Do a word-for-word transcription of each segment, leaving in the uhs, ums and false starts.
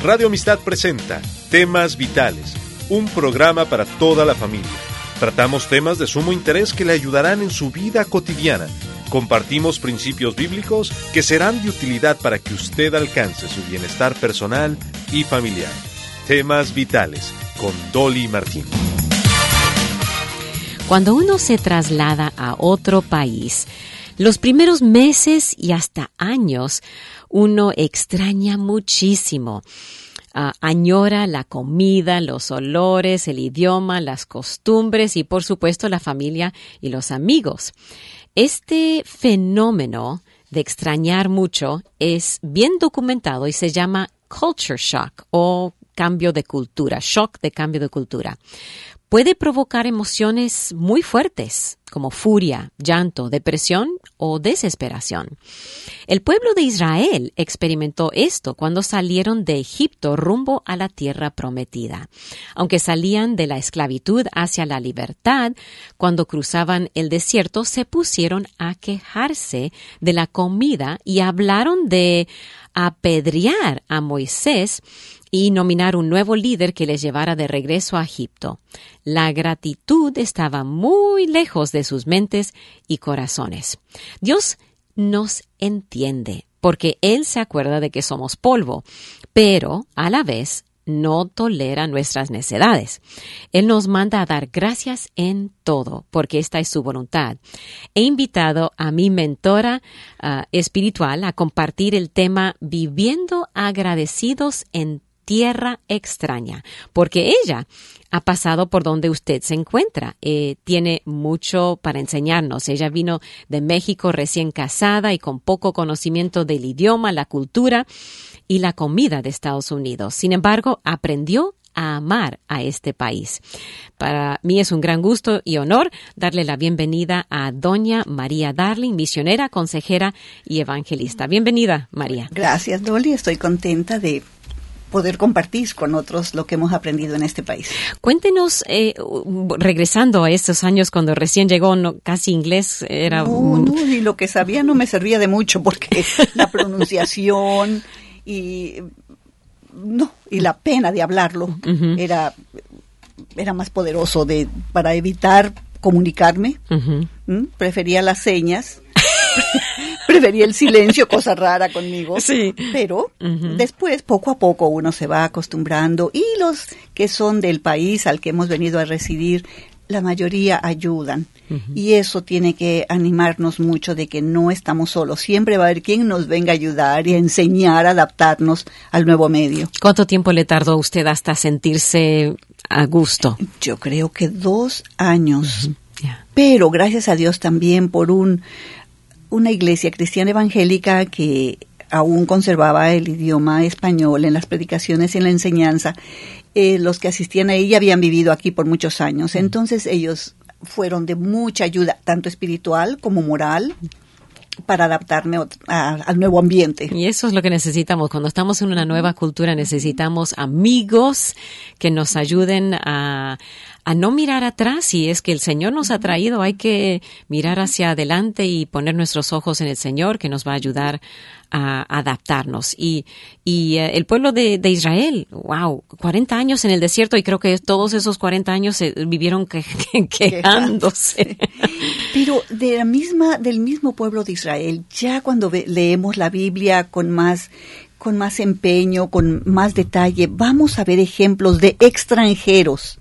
Radio Amistad presenta Temas Vitales, un programa para toda la familia. Tratamos temas de sumo interés que le ayudarán en su vida cotidiana. Compartimos principios bíblicos que serán de utilidad para que usted alcance su bienestar personal y familiar. Temas Vitales, con Dolly Martín. Cuando uno se traslada a otro país, los primeros meses y hasta años, uno extraña muchísimo. Uh, añora la comida, los olores, el idioma, las costumbres y, por supuesto, la familia y los amigos. Este fenómeno de extrañar mucho es bien documentado y se llama culture shock o cambio de cultura, shock de cambio de cultura. Puede provocar emociones muy fuertes, como furia, llanto, depresión o desesperación. El pueblo de Israel experimentó esto cuando salieron de Egipto rumbo a la tierra prometida. Aunque salían de la esclavitud hacia la libertad, cuando cruzaban el desierto se pusieron a quejarse de la comida y hablaron de apedrear a Moisés y nominar un nuevo líder que les llevara de regreso a Egipto. La gratitud estaba muy lejos de sus mentes y corazones. Dios nos entiende, porque Él se acuerda de que somos polvo, pero a la vez no tolera nuestras necedades. Él nos manda a dar gracias en todo, porque esta es su voluntad. He invitado a mi mentora uh, espiritual a compartir el tema Viviendo agradecidos en tierra extraña, porque ella ha pasado por donde usted se encuentra. Eh, tiene mucho para enseñarnos. Ella vino de México recién casada y con poco conocimiento del idioma, la cultura y la comida de Estados Unidos. Sin embargo, aprendió a amar a este país. Para mí es un gran gusto y honor darle la bienvenida a doña María Darling, misionera, consejera y evangelista. Bienvenida, María. Gracias, Dolly. Estoy contenta de poder compartir con otros lo que hemos aprendido en este país. Cuéntenos, eh, regresando a estos años cuando recién llegó, no, casi inglés era... No, no, y lo que sabía no me servía de mucho porque la pronunciación y no y la pena de hablarlo uh-huh. era era más poderoso de para evitar comunicarme. Uh-huh. ¿Mm? Prefería las señas. Prefería el silencio, cosa rara conmigo. Sí. Pero uh-huh. después, poco a poco, uno se va acostumbrando y los que son del país al que hemos venido a residir, la mayoría ayudan. Uh-huh. Y eso tiene que animarnos mucho de que no estamos solos. Siempre va a haber quien nos venga a ayudar y a enseñar a adaptarnos al nuevo medio. ¿Cuánto tiempo le tardó usted hasta sentirse a gusto? Yo creo que dos años. Uh-huh. Yeah. Pero gracias a Dios también por un... una iglesia cristiana evangélica que aún conservaba el idioma español en las predicaciones y en la enseñanza. Eh, los que asistían a ella habían vivido aquí por muchos años. Entonces ellos fueron de mucha ayuda, tanto espiritual como moral, para adaptarme a, a, al nuevo ambiente. Y eso es lo que necesitamos. Cuando estamos en una nueva cultura necesitamos amigos que nos ayuden a, a no mirar atrás. Si es que el Señor nos ha traído, hay que mirar hacia adelante y poner nuestros ojos en el Señor, que nos va a ayudar a adaptarnos. Y, y uh, el pueblo de, de Israel, wow, cuarenta años en el desierto, y creo que todos esos cuarenta años se vivieron que, que, quejándose. Pero de la misma, del mismo pueblo de Israel, ya cuando ve, leemos la Biblia con más, con más empeño, con más detalle, vamos a ver ejemplos de extranjeros,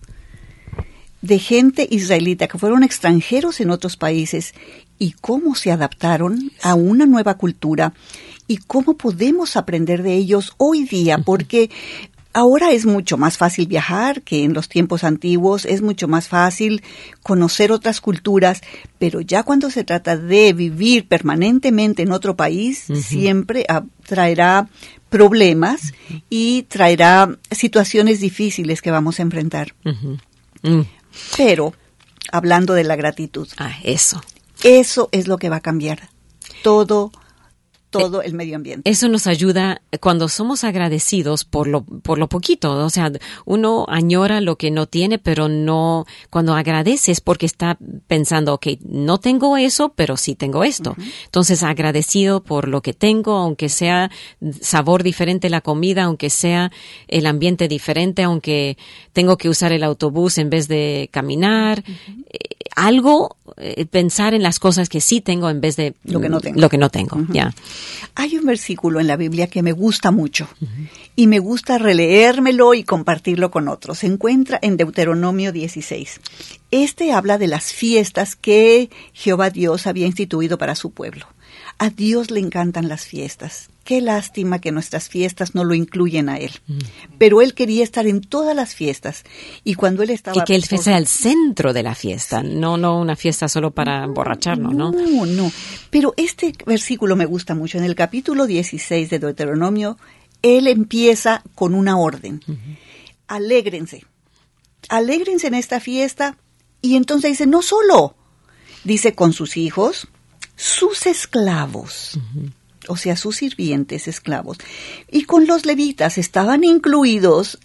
de gente israelita que fueron extranjeros en otros países y cómo se adaptaron a una nueva cultura y cómo podemos aprender de ellos hoy día, porque ahora es mucho más fácil viajar que en los tiempos antiguos, es mucho más fácil conocer otras culturas, pero ya cuando se trata de vivir permanentemente en otro país, uh-huh. siempre uh, traerá problemas uh-huh. y traerá situaciones difíciles que vamos a enfrentar. Uh-huh. Uh-huh. Pero, hablando de la gratitud. Ah, eso. Eso es lo que va a cambiar todo todo el medio ambiente. Eso nos ayuda cuando somos agradecidos por lo por lo poquito. O sea, uno añora lo que no tiene, pero no, cuando agradeces porque está pensando, ok, no tengo eso, pero sí tengo esto. Uh-huh. Entonces, agradecido por lo que tengo, aunque sea sabor diferente la comida, aunque sea el ambiente diferente, aunque tengo que usar el autobús en vez de caminar. Uh-huh. eh, algo, eh, pensar en las cosas que sí tengo en vez de lo que no tengo. Lo que no tengo, uh-huh. yeah. Hay un versículo en la Biblia que me gusta mucho uh-huh. y me gusta releérmelo y compartirlo con otros. Se encuentra en Deuteronomio dieciséis. Este habla de las fiestas que Jehová Dios había instituido para su pueblo. A Dios le encantan las fiestas. Qué lástima que nuestras fiestas no lo incluyen a Él. Mm. Pero Él quería estar en todas las fiestas. Y cuando Él estaba... Y que Él sea el centro de la fiesta, sí. no no una fiesta solo para emborracharnos, ¿no? No, no. Pero este versículo me gusta mucho. En el capítulo dieciséis de Deuteronomio, Él empieza con una orden. Uh-huh. Alégrense. Alégrense en esta fiesta. Y entonces dice, no solo. Dice, con sus hijos, sus esclavos. Uh-huh. O sea, sus sirvientes, esclavos. Y con los levitas estaban incluidos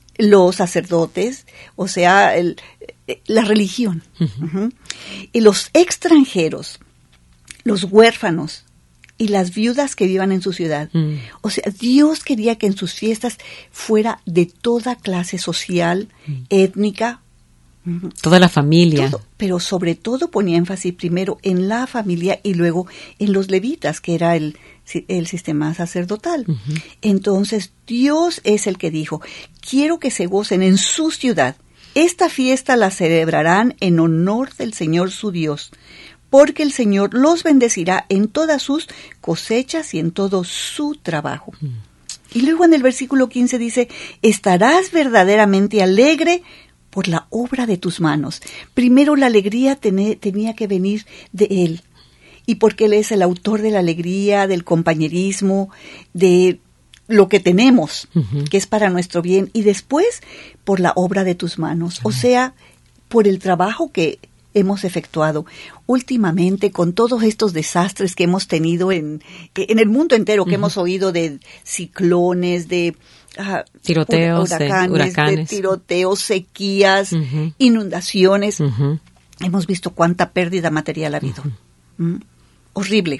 los sacerdotes, o sea, el, la religión. Uh-huh. Uh-huh. Y los extranjeros, los huérfanos y las viudas que vivan en su ciudad. Uh-huh. O sea, Dios quería que en sus fiestas fuera de toda clase social, uh-huh. étnica, toda la familia. Todo, pero sobre todo ponía énfasis primero en la familia y luego en los levitas, que era el, el sistema sacerdotal. Uh-huh. Entonces, Dios es el que dijo, quiero que se gocen en su ciudad. Esta fiesta la celebrarán en honor del Señor su Dios, porque el Señor los bendecirá en todas sus cosechas y en todo su trabajo. Uh-huh. Y luego en el versículo quince dice, estarás verdaderamente alegre por la obra de tus manos. Primero la alegría ten, tenía que venir de Él. Y porque Él es el autor de la alegría, del compañerismo, de lo que tenemos, uh-huh. que es para nuestro bien. Y después, por la obra de tus manos. Uh-huh. O sea, por el trabajo que hemos efectuado. Últimamente, con todos estos desastres que hemos tenido en, en el mundo entero, que uh-huh. hemos oído de ciclones, de... Uh, tiroteos, huracanes, de, huracanes. de tiroteos, sequías, uh-huh. inundaciones. Uh-huh. Hemos visto cuánta pérdida material ha habido. Uh-huh. ¿Mm? Horrible.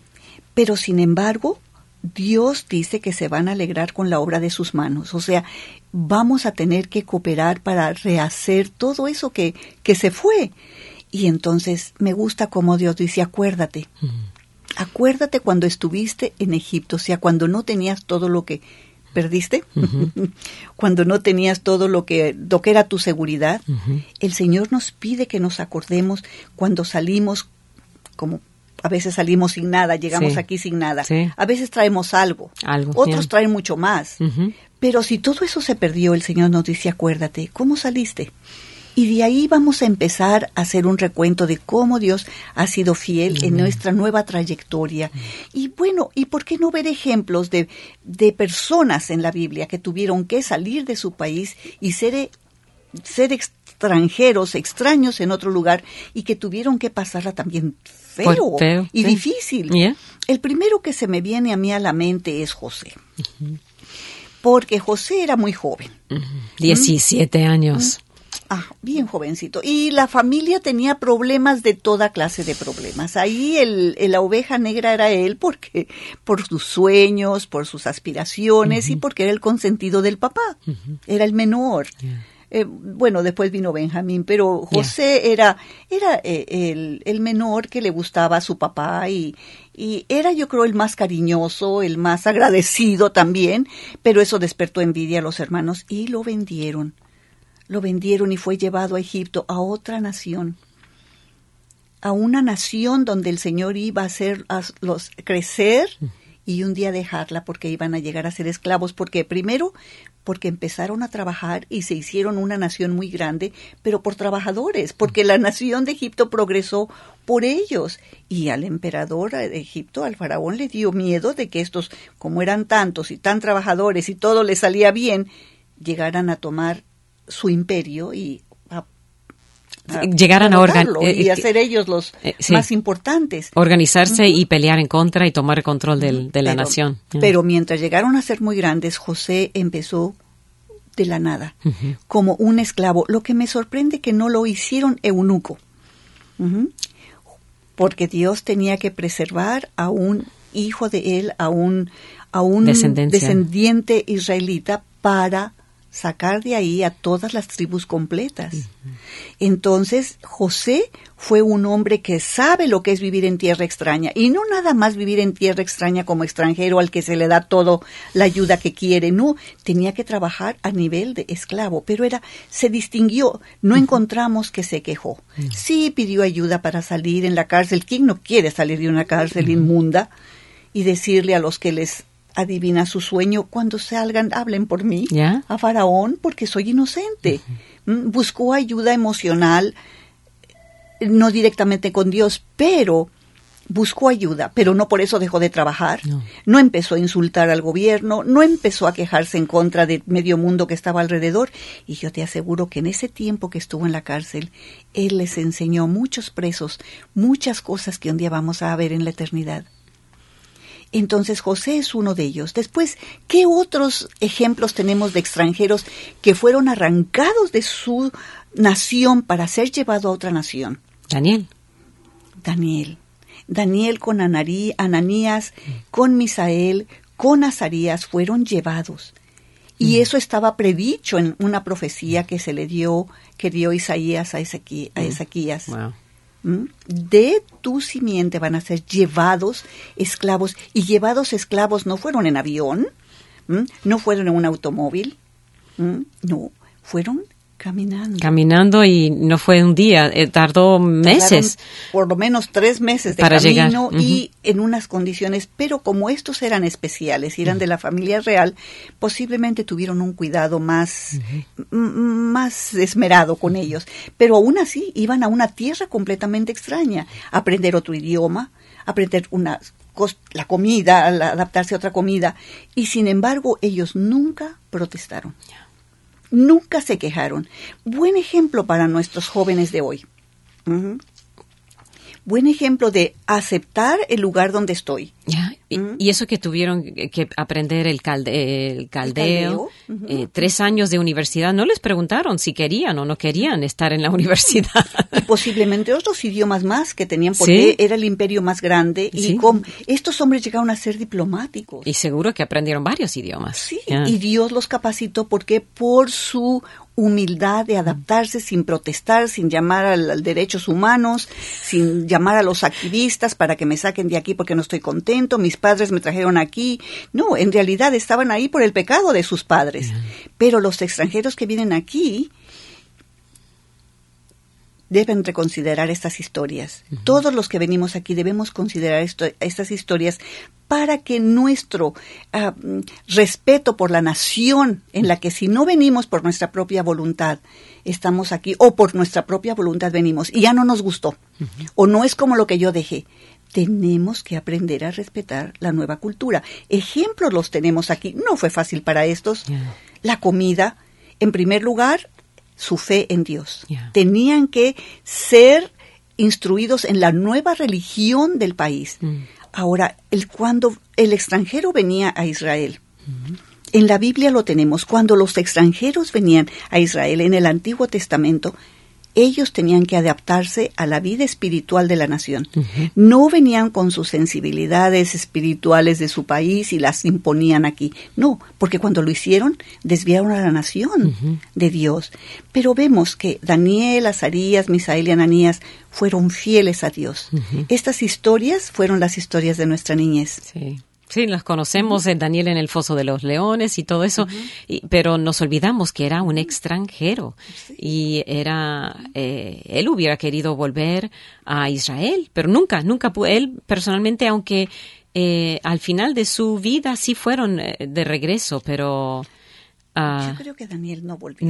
Pero sin embargo, Dios dice que se van a alegrar con la obra de sus manos. O sea, vamos a tener que cooperar para rehacer todo eso que, que se fue. Y entonces me gusta como Dios dice, acuérdate. Uh-huh. Acuérdate cuando estuviste en Egipto, o sea, cuando no tenías todo lo que perdiste, uh-huh. cuando no tenías todo lo que, lo que era tu seguridad. Uh-huh. El Señor nos pide que nos acordemos cuando salimos, como a veces salimos sin nada, llegamos sí. aquí sin nada. Sí. A veces traemos algo, algo otros yeah. traen mucho más. Uh-huh. Pero si todo eso se perdió, el Señor nos dice, acuérdate, ¿cómo saliste? Y de ahí vamos a empezar a hacer un recuento de cómo Dios ha sido fiel uh-huh. en nuestra nueva trayectoria. Uh-huh. Y bueno, ¿y por qué no ver ejemplos de, de personas en la Biblia que tuvieron que salir de su país y ser, ser extranjeros, extraños en otro lugar y que tuvieron que pasarla también feo, feo y sí. difícil? Yeah. El primero que se me viene a mí a la mente es José. Uh-huh. Porque José era muy joven. Uh-huh. diecisiete ¿Mm? años. Ah, bien jovencito. Y la familia tenía problemas de toda clase de problemas. Ahí el, el, la oveja negra era él porque por sus sueños, por sus aspiraciones uh-huh. y porque era el consentido del papá. Uh-huh. Era el menor. Yeah. Eh, bueno, después vino Benjamín, pero José yeah. era, era eh, el, el menor que le gustaba a su papá y, y era, yo creo, el más cariñoso, el más agradecido también, pero eso despertó envidia a los hermanos y lo vendieron. Lo vendieron y fue llevado a Egipto, a otra nación, a una nación donde el Señor iba a hacerlos crecer y un día dejarla porque iban a llegar a ser esclavos. Porque primero, porque empezaron a trabajar y se hicieron una nación muy grande, pero por trabajadores, porque la nación de Egipto progresó por ellos. Y al emperador de Egipto, al faraón, le dio miedo de que estos, como eran tantos y tan trabajadores y todo les salía bien, llegaran a tomar su imperio y a a llegaran a organ- y eh, a ser ellos los eh, sí. más importantes. Organizarse uh-huh. y pelear en contra y tomar el control del, de la pero, nación. Yeah. Pero mientras llegaron a ser muy grandes, José empezó de la nada, uh-huh. como un esclavo. Lo que me sorprende que no lo hicieron eunuco, uh-huh. porque Dios tenía que preservar a un hijo de él, a un, a un descendiente israelita para sacar de ahí a todas las tribus completas. Uh-huh. Entonces, José fue un hombre que sabe lo que es vivir en tierra extraña, y no nada más vivir en tierra extraña como extranjero al que se le da todo la ayuda que quiere, no, tenía que trabajar a nivel de esclavo, pero era, se distinguió, no uh-huh. encontramos que se quejó. Uh-huh. Sí pidió ayuda para salir en la cárcel. ¿Quién no quiere salir de una cárcel uh-huh. inmunda y decirle a los que les adivina su sueño, cuando salgan, hablen por mí, ¿ya? A Faraón, porque soy inocente? Uh-huh. Buscó ayuda emocional, no directamente con Dios, pero buscó ayuda, pero no por eso dejó de trabajar. No. No empezó a insultar al gobierno, no empezó a quejarse en contra de medio mundo que estaba alrededor. Y yo te aseguro que en ese tiempo que estuvo en la cárcel, él les enseñó a muchos presos muchas cosas que un día vamos a ver en la eternidad. Entonces José es uno de ellos. Después, ¿qué otros ejemplos tenemos de extranjeros que fueron arrancados de su nación para ser llevado a otra nación? Daniel. Daniel. Daniel con Anarí, Ananías, mm. con Misael, con Azarías fueron llevados. Mm. Y eso estaba predicho en una profecía que se le dio, que dio Isaías a, Ezequi, a Ezequías. Wow. De tu simiente van a ser llevados esclavos, y llevados esclavos no fueron en avión, ¿m? No fueron en un automóvil, ¿m? No, fueron caminando. Caminando, y no fue un día, eh, tardó meses. Tardaron por lo menos tres meses de para camino llegar. Uh-huh. Y en unas condiciones, pero como estos eran especiales y eran uh-huh. de la familia real, posiblemente tuvieron un cuidado más, uh-huh. m- más esmerado con uh-huh. ellos. Pero aún así iban a una tierra completamente extraña, a aprender otro idioma, aprender una la comida, la, adaptarse a otra comida, y sin embargo ellos nunca protestaron. Yeah. Nunca se quejaron. Buen ejemplo para nuestros jóvenes de hoy. Uh-huh. Buen ejemplo de aceptar el lugar donde estoy. Yeah. Y, uh-huh. y eso que tuvieron que aprender el, calde, el caldeo, el caldeo. Uh-huh. eh, tres años de universidad, no les preguntaron si querían o no querían estar en la universidad. Y posiblemente otros idiomas más que tenían, porque ¿sí? era el imperio más grande, y ¿sí? con, estos hombres llegaron a ser diplomáticos. Y seguro que aprendieron varios idiomas. Sí, yeah. y Dios los capacitó, porque por su humildad de adaptarse sin protestar, sin llamar a los derechos humanos, sin llamar a los activistas para que me saquen de aquí porque no estoy contento, mis padres me trajeron aquí. No, en realidad estaban ahí por el pecado de sus padres. Yeah. Pero los extranjeros que vienen aquí deben reconsiderar estas historias. Uh-huh. Todos los que venimos aquí debemos considerar esto, estas historias, para que nuestro uh, respeto por la nación, en la que si no venimos por nuestra propia voluntad, estamos aquí, o por nuestra propia voluntad venimos, y ya no nos gustó, uh-huh. o no es como lo que yo dejé, tenemos que aprender a respetar la nueva cultura. Ejemplos los tenemos aquí. No fue fácil para estos. Yeah. La comida, en primer lugar, su fe en Dios. Yeah. Tenían que ser instruidos en la nueva religión del país. Mm. Ahora, el, cuando el extranjero venía a Israel, mm-hmm. en la Biblia lo tenemos, cuando los extranjeros venían a Israel en el Antiguo Testamento, ellos tenían que adaptarse a la vida espiritual de la nación. Uh-huh. No venían con sus sensibilidades espirituales de su país y las imponían aquí. No, porque cuando lo hicieron, desviaron a la nación uh-huh. de Dios. Pero vemos que Daniel, Azarías, Misael y Ananías fueron fieles a Dios. Uh-huh. Estas historias fueron las historias de nuestra niñez. Sí. Sí, las conocemos, uh-huh. Daniel en el Foso de los Leones y todo eso, uh-huh. y, pero nos olvidamos que era un extranjero, sí. y era eh, él hubiera querido volver a Israel, pero nunca, nunca pudo. Él personalmente, aunque eh, al final de su vida sí fueron eh, de regreso, pero... Uh, Yo creo que Daniel no volvió. ¿No?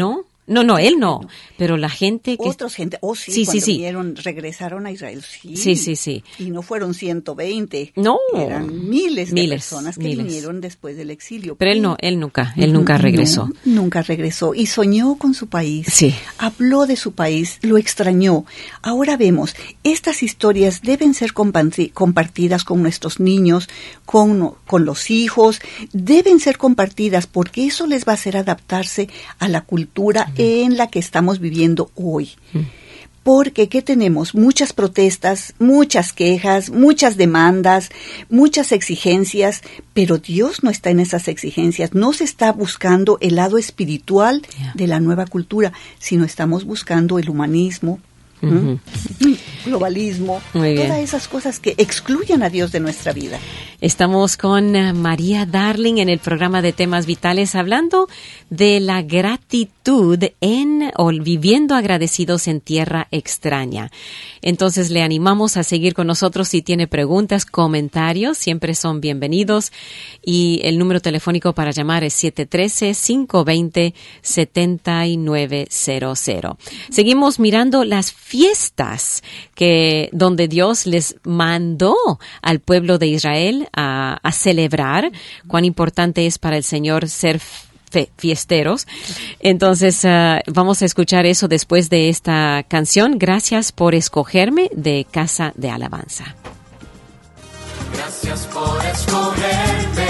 No, no, él no, pero la gente que... Otros gente, oh sí, sí, cuando sí, sí. vinieron, regresaron a Israel, sí. Sí, sí, sí. Y no fueron ciento veinte. No. Eran miles, miles de personas que miles. vinieron después del exilio. Pero él no, él nunca, él nunca regresó. No, nunca regresó. Y soñó con su país. Sí. Habló de su país, lo extrañó. Ahora vemos, estas historias deben ser comparti- compartidas con nuestros niños, con, con los hijos, deben ser compartidas porque eso les va a hacer adaptarse a la cultura en la que estamos viviendo hoy. Porque, ¿qué tenemos? Muchas protestas, muchas quejas, muchas demandas, muchas exigencias, pero Dios no está en esas exigencias. No se está buscando el lado espiritual yeah. de la nueva cultura, sino estamos buscando el humanismo, uh-huh. ¿Mm? globalismo, todas esas cosas que excluyen a Dios de nuestra vida. Estamos con uh, María Darling en el programa de Temas Vitales hablando de la gratitud en o viviendo agradecidos en tierra extraña. Entonces le animamos a seguir con nosotros si tiene preguntas, comentarios, siempre son bienvenidos y el número telefónico para llamar es siete uno tres, cinco dos cero, siete nueve cero cero. Seguimos mirando las fiestas que donde Dios les mandó al pueblo de Israel a, a celebrar, cuán importante es para el Señor ser fe, fiesteros. Entonces, uh, vamos a escuchar eso después de esta canción. Gracias por escogerme, de Casa de Alabanza. Gracias por escogerme.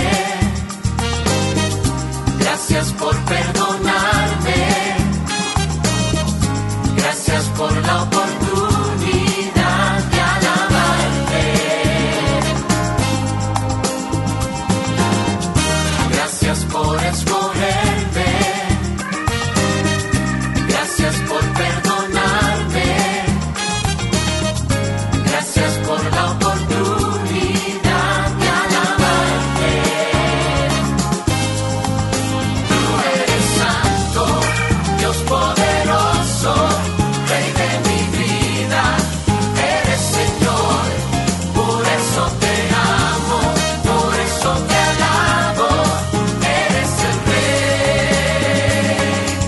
Gracias por perdonarme. Gracias por la oportunidad de alabarte. Gracias por escogerme. Gracias por perdonarme. Gracias por la oportunidad de alabarte. Tú eres santo, Dios poderoso. Rey de mi vida, eres Señor, por eso te amo, por eso te alabo, eres el Rey.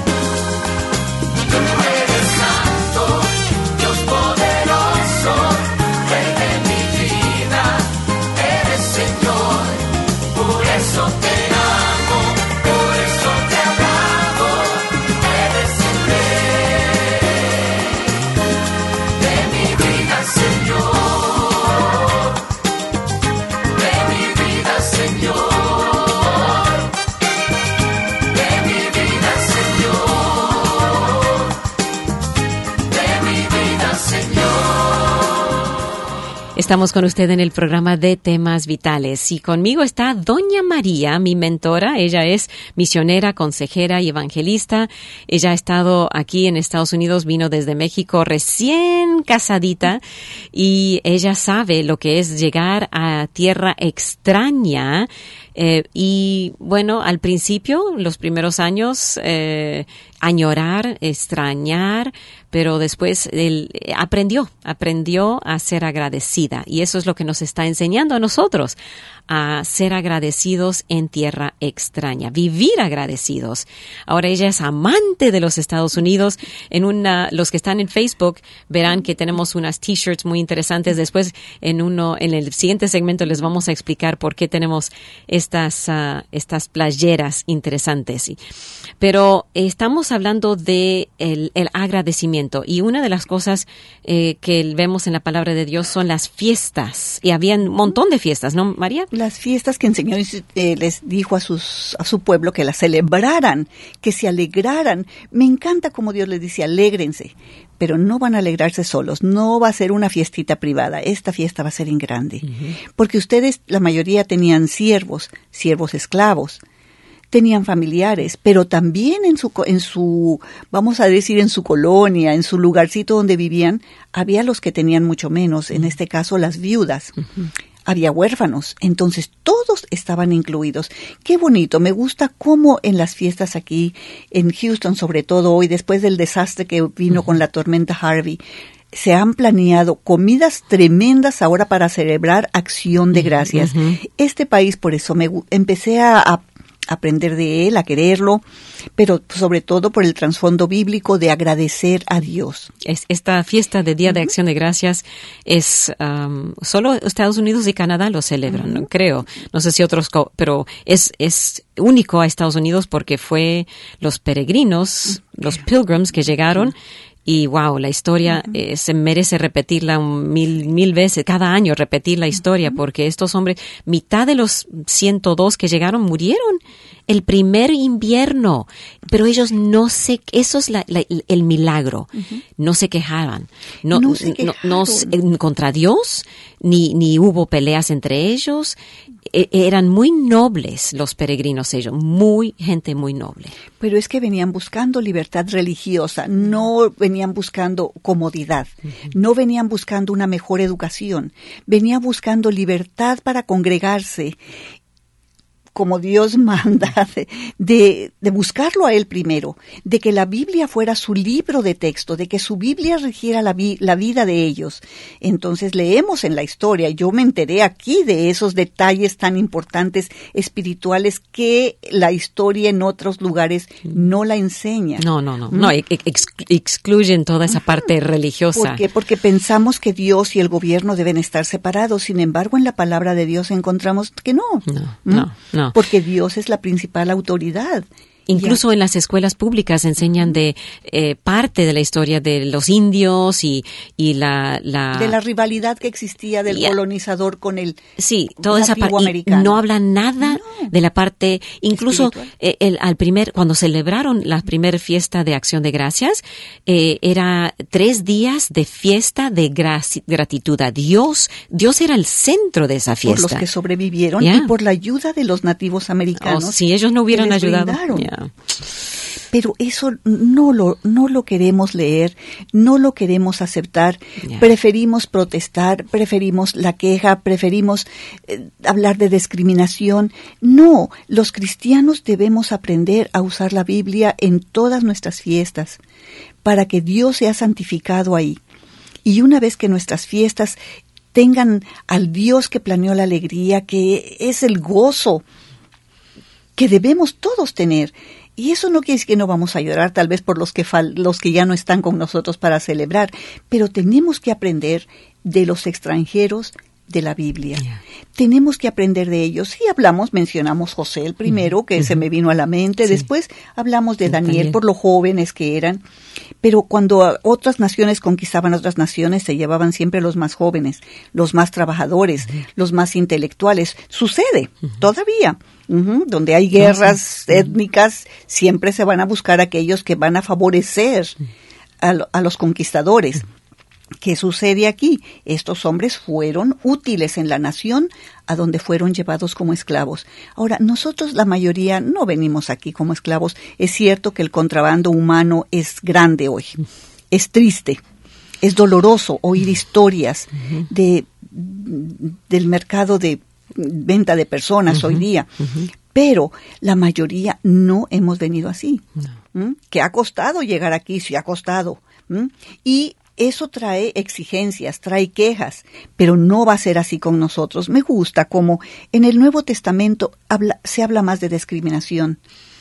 Tú eres santo, Dios poderoso, Rey de mi vida, eres Señor, por eso te amo, por eso te alabo, eres el Rey. De mi vida, Señor, de mi vida, Señor, de mi vida, Señor, de mi vida, Señor. Estamos con usted en el programa de Temas Vitales y conmigo está Doña María, mi mentora. Ella es misionera, consejera y evangelista. Ella ha estado aquí en Estados Unidos, vino desde México recién casadita y ella sabe lo que es llegar a tierra extraña. Eh, y bueno, al principio, los primeros años, eh, añorar, extrañar, pero después él aprendió, aprendió a ser agradecida. Y eso es lo que nos está enseñando a nosotros, a ser agradecidos en tierra extraña, vivir agradecidos. Ahora ella es amante de los Estados Unidos. En una, los que están en Facebook verán que tenemos unas t-shirts muy interesantes. Después, en uno, en el siguiente segmento les vamos a explicar por qué tenemos estas, uh, estas playeras interesantes. Pero eh, estamos hablando de el, el agradecimiento y una de las cosas eh, que vemos en la palabra de Dios son las fiestas. Y había un montón de fiestas, ¿no, María? Las fiestas que enseñó, eh, les dijo a sus a su pueblo que las celebraran, que se alegraran. Me encanta como Dios les dice, alégrense, pero no van a alegrarse solos, no va a ser una fiestita privada, esta fiesta va a ser en grande, uh-huh. porque ustedes, la mayoría tenían siervos, siervos esclavos, tenían familiares, pero también en su, en su, vamos a decir, en su colonia, en su lugarcito donde vivían, había los que tenían mucho menos, en este caso las viudas. Uh-huh. Había huérfanos, entonces todos estaban incluidos. Qué bonito, me gusta cómo en las fiestas aquí en Houston, sobre todo hoy, después del desastre que vino uh-huh. con la tormenta Harvey, se han planeado comidas tremendas ahora para celebrar Acción de Gracias. Uh-huh. Este país, por eso me empecé a, a aprender de él, a quererlo, pero sobre todo por el trasfondo bíblico de agradecer a Dios. Es, esta fiesta de Día uh-huh. de Acción de Gracias es um, solo Estados Unidos y Canadá lo celebran, uh-huh. creo. No sé si otros, co- pero es es único a Estados Unidos porque fue los peregrinos, uh-huh. los pilgrims que llegaron. Uh-huh. Y wow, la historia uh-huh. eh, se merece repetirla un mil, mil veces, cada año repetir la historia, uh-huh. porque estos hombres, mitad de los ciento dos que llegaron murieron el primer invierno, pero ellos no se, eso es la, la, el milagro, uh-huh. no se quejaban, no, no, se no, no, no contra Dios, ni, ni hubo peleas entre ellos, e, eran muy nobles los peregrinos ellos, muy, gente muy noble. Pero es que venían buscando libertad religiosa, no venían buscando comodidad, uh-huh. no venían buscando una mejor educación, venían buscando libertad para congregarse, como Dios manda, de, de, de buscarlo a Él primero, de que la Biblia fuera su libro de texto, de que su Biblia regiera la, vi, la vida de ellos. Entonces leemos en la historia, yo me enteré aquí de esos detalles tan importantes espirituales que la historia en otros lugares no la enseña. No, no, no, ¿Mm? no ex, excluyen toda esa parte Ajá. religiosa. ¿Por qué? Porque pensamos que Dios y el gobierno deben estar separados, sin embargo en la palabra de Dios encontramos que no. No, ¿Mm? no, no. Porque Dios es la principal autoridad. Incluso ya. en las escuelas públicas enseñan de eh, parte de la historia de los indios y, y la, la... De la rivalidad que existía del yeah. colonizador con el Sí, toda esa parte. No habla nada no. de la parte, incluso eh, el, al primer, cuando celebraron la primera fiesta de Acción de Gracias, eh, era tres días de fiesta de graci- gratitud a Dios. Dios era el centro de esa fiesta. Por los que sobrevivieron yeah. y por la ayuda de los nativos americanos. Oh, si ellos no hubieran ayudado. Yeah. Pero eso no lo no lo queremos leer, no lo queremos aceptar, yeah. preferimos protestar, preferimos la queja, preferimos eh, hablar de discriminación. No, los cristianos debemos aprender a usar la Biblia en todas nuestras fiestas para que Dios sea santificado ahí. Y una vez que nuestras fiestas tengan al Dios que planeó la alegría, que es el gozo que debemos todos tener. Y eso no quiere decir que no vamos a llorar, tal vez por los que fal- los que ya no están con nosotros para celebrar, pero tenemos que aprender de los extranjeros de la Biblia. Yeah. Tenemos que aprender de ellos. Sí hablamos, mencionamos José el primero, uh-huh. que uh-huh. se me vino a la mente, sí. después hablamos de Daniel, Daniel por lo jóvenes que eran, pero cuando otras naciones conquistaban otras naciones, se llevaban siempre los más jóvenes, los más trabajadores, uh-huh. los más intelectuales. Sucede, uh-huh. todavía. Uh-huh. Donde hay guerras uh-huh. étnicas, siempre se van a buscar aquellos que van a favorecer uh-huh. a, lo, a los conquistadores. Uh-huh. ¿Qué sucede aquí? Estos hombres fueron útiles en la nación a donde fueron llevados como esclavos. Ahora, nosotros la mayoría no venimos aquí como esclavos. Es cierto que el contrabando humano es grande hoy, es triste, es doloroso oír historias uh-huh. de, del mercado de venta de personas uh-huh. hoy día, uh-huh. pero la mayoría no hemos venido así. No. ¿Mm? ¿Qué ha costado llegar aquí? Sí ha costado. ¿Mm? Y eso trae exigencias, trae quejas, pero no va a ser así con nosotros. Me gusta como en el Nuevo Testamento habla, se habla más de discriminación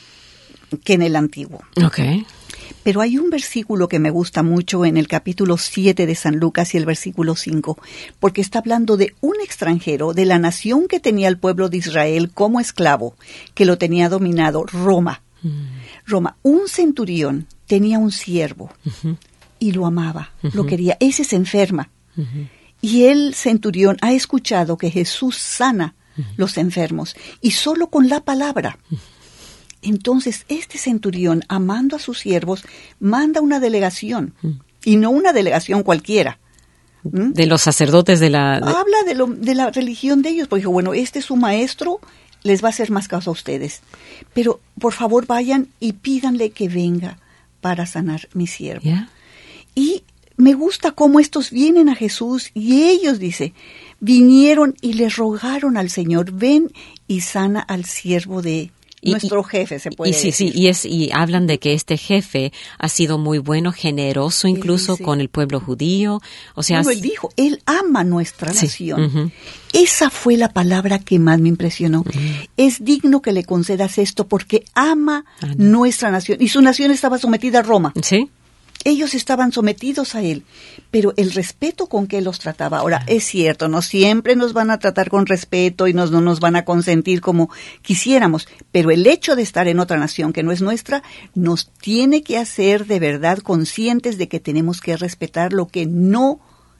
que en el Antiguo. Okay. Pero hay un versículo que me gusta mucho en el capítulo siete de San Lucas y el versículo cinco, porque está hablando de un extranjero, de la nación que tenía el pueblo de Israel como esclavo, que lo tenía dominado, Roma. Mm. Roma, un centurión tenía un siervo. Uh-huh. Y lo amaba, uh-huh. lo quería. Ese se enferma. Uh-huh. Y el centurión ha escuchado que Jesús sana uh-huh. los enfermos. Y solo con la palabra. Uh-huh. Entonces, este centurión, amando a sus siervos, manda una delegación. Uh-huh. Y no una delegación cualquiera. ¿Mm? De los sacerdotes de la... De... Habla de, lo, de la religión de ellos. Porque dijo, bueno, este es su maestro, les va a hacer más caso a ustedes. Pero, por favor, vayan y pídanle que venga para sanar mi siervo. Yeah. Y me gusta cómo estos vienen a Jesús y ellos, dice, vinieron y le rogaron al Señor, ven y sana al siervo de Y, nuestro y, jefe, se puede y sí, decir. Sí, y, es, y hablan de que este jefe ha sido muy bueno, generoso incluso dice, con el pueblo judío. O sea, bueno, él dijo, él ama nuestra sí, nación. uh-huh. Esa fue la palabra que más me impresionó. Uh-huh. Es digno que le concedas esto porque ama ah, no. nuestra nación. Y su nación estaba sometida a Roma. Sí. Ellos estaban sometidos a él, pero el respeto con que él los trataba. Ahora, es cierto, no siempre nos van a tratar con respeto y nos, no nos van a consentir como quisiéramos, pero el hecho de estar en otra nación que no es nuestra nos tiene que hacer de verdad conscientes de que tenemos que respetar lo que no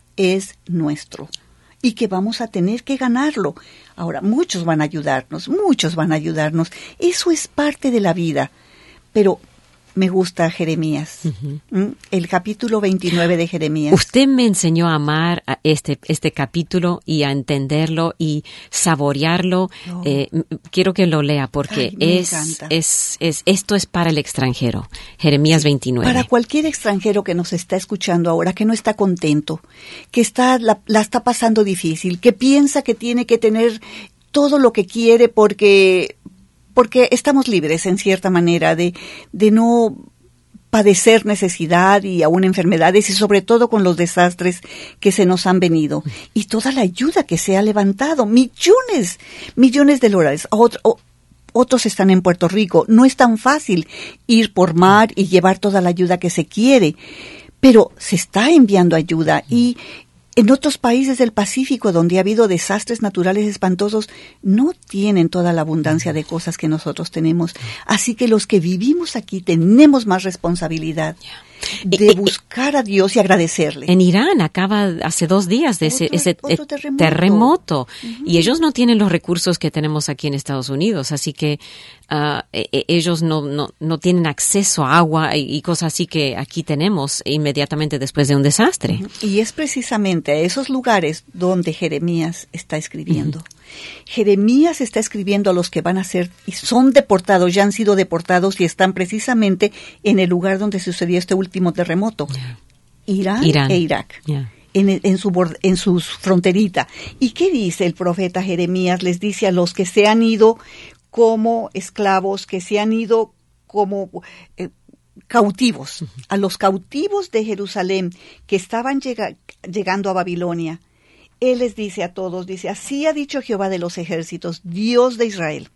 es nuestro y que vamos a tener que ganarlo. Ahora, muchos van a ayudarnos, muchos van a ayudarnos. Eso es parte de la vida, pero me gusta Jeremías, uh-huh. el capítulo veintinueve de Jeremías. Usted me enseñó a amar a este, este capítulo y a entenderlo y saborearlo. Oh. Eh, quiero que lo lea porque Ay, es, es, es, esto es para el extranjero. Jeremías sí, veintinueve. Para cualquier extranjero que nos está escuchando ahora, que no está contento, que está, la, la está pasando difícil, que piensa que tiene que tener todo lo que quiere porque... porque estamos libres, en cierta manera, de, de no padecer necesidad y aún enfermedades, y sobre todo con los desastres que se nos han venido. Y toda la ayuda que se ha levantado, millones, millones de dólares. Otro, o, otros están en Puerto Rico. No es tan fácil ir por mar y llevar toda la ayuda que se quiere, pero se está enviando ayuda. Y en otros países del Pacífico, donde ha habido desastres naturales espantosos, no tienen toda la abundancia de cosas que nosotros tenemos. Así que los que vivimos aquí tenemos más responsabilidad de buscar a Dios y agradecerle. En Irán acaba hace dos días de ese, otro, ese otro terremoto. terremoto Uh-huh. Y ellos no tienen los recursos que tenemos aquí en Estados Unidos, así que uh, e- ellos no, no, no tienen acceso a agua y, y cosas así que aquí tenemos inmediatamente después de un desastre. Uh-huh. Y es precisamente a esos lugares donde Jeremías está escribiendo. Uh-huh. Jeremías está escribiendo a los que van a ser y son deportados, ya han sido deportados y están precisamente en el lugar donde sucedió este último terremoto, yeah. Irán, Irán e Irak, yeah. en, en su en su fronterita. ¿Y qué dice el profeta Jeremías? Les dice a los que se han ido como esclavos, que se han ido como eh, cautivos, uh-huh. a los cautivos de Jerusalén que estaban llega, llegando a Babilonia. Él les dice a todos, dice, así ha dicho Jehová de los ejércitos, Dios de Israel,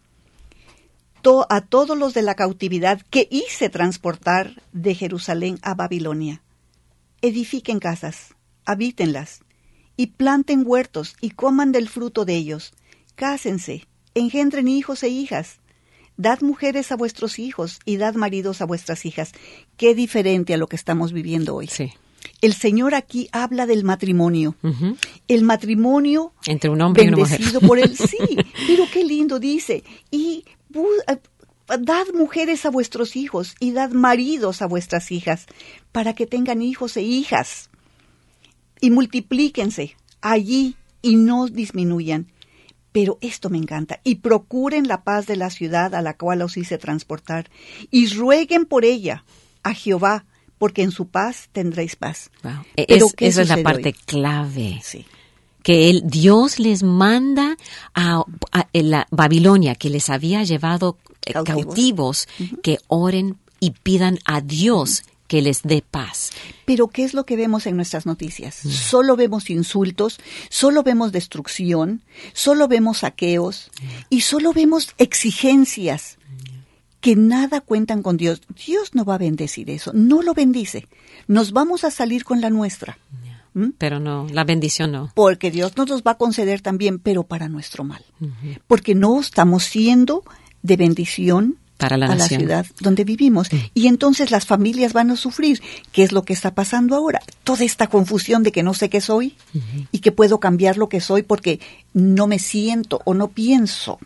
to, a todos los de la cautividad que hice transportar de Jerusalén a Babilonia. Edifiquen casas, habítenlas, y planten huertos, y coman del fruto de ellos. Cásense, engendren hijos e hijas. Dad mujeres a vuestros hijos, y dad maridos a vuestras hijas. Qué diferente a lo que estamos viviendo hoy. Sí. El Señor aquí habla del matrimonio. Uh-huh. El matrimonio entre un hombre y una mujer. Bendecido por él, sí. Pero qué lindo dice. Y bu- dad mujeres a vuestros hijos y dad maridos a vuestras hijas para que tengan hijos e hijas. Y multiplíquense allí y no disminuyan. Pero esto me encanta. Y procuren la paz de la ciudad a la cual os hice transportar. Y rueguen por ella a Jehová, porque en su paz tendréis paz. Wow. Es, esa es la parte hoy? clave. Sí. Que él, Dios les manda a, a, a la Babilonia, que les había llevado cautivos, cautivos uh-huh. que oren y pidan a Dios uh-huh. que les dé paz. Pero ¿qué es lo que vemos en nuestras noticias? Uh-huh. Solo vemos insultos, solo vemos destrucción, solo vemos saqueos uh-huh. y solo vemos exigencias que nada cuentan con Dios. Dios no va a bendecir eso, no lo bendice. Nos vamos a salir con la nuestra. ¿Mm? Pero no, la bendición no. Porque Dios nos los va a conceder también, pero para nuestro mal. Uh-huh. Porque no estamos siendo de bendición para la a nación. La ciudad donde vivimos. Uh-huh. Y entonces las familias van a sufrir. ¿Qué es lo que está pasando ahora? Toda esta confusión de que no sé qué soy uh-huh. y que puedo cambiar lo que soy porque no me siento o no pienso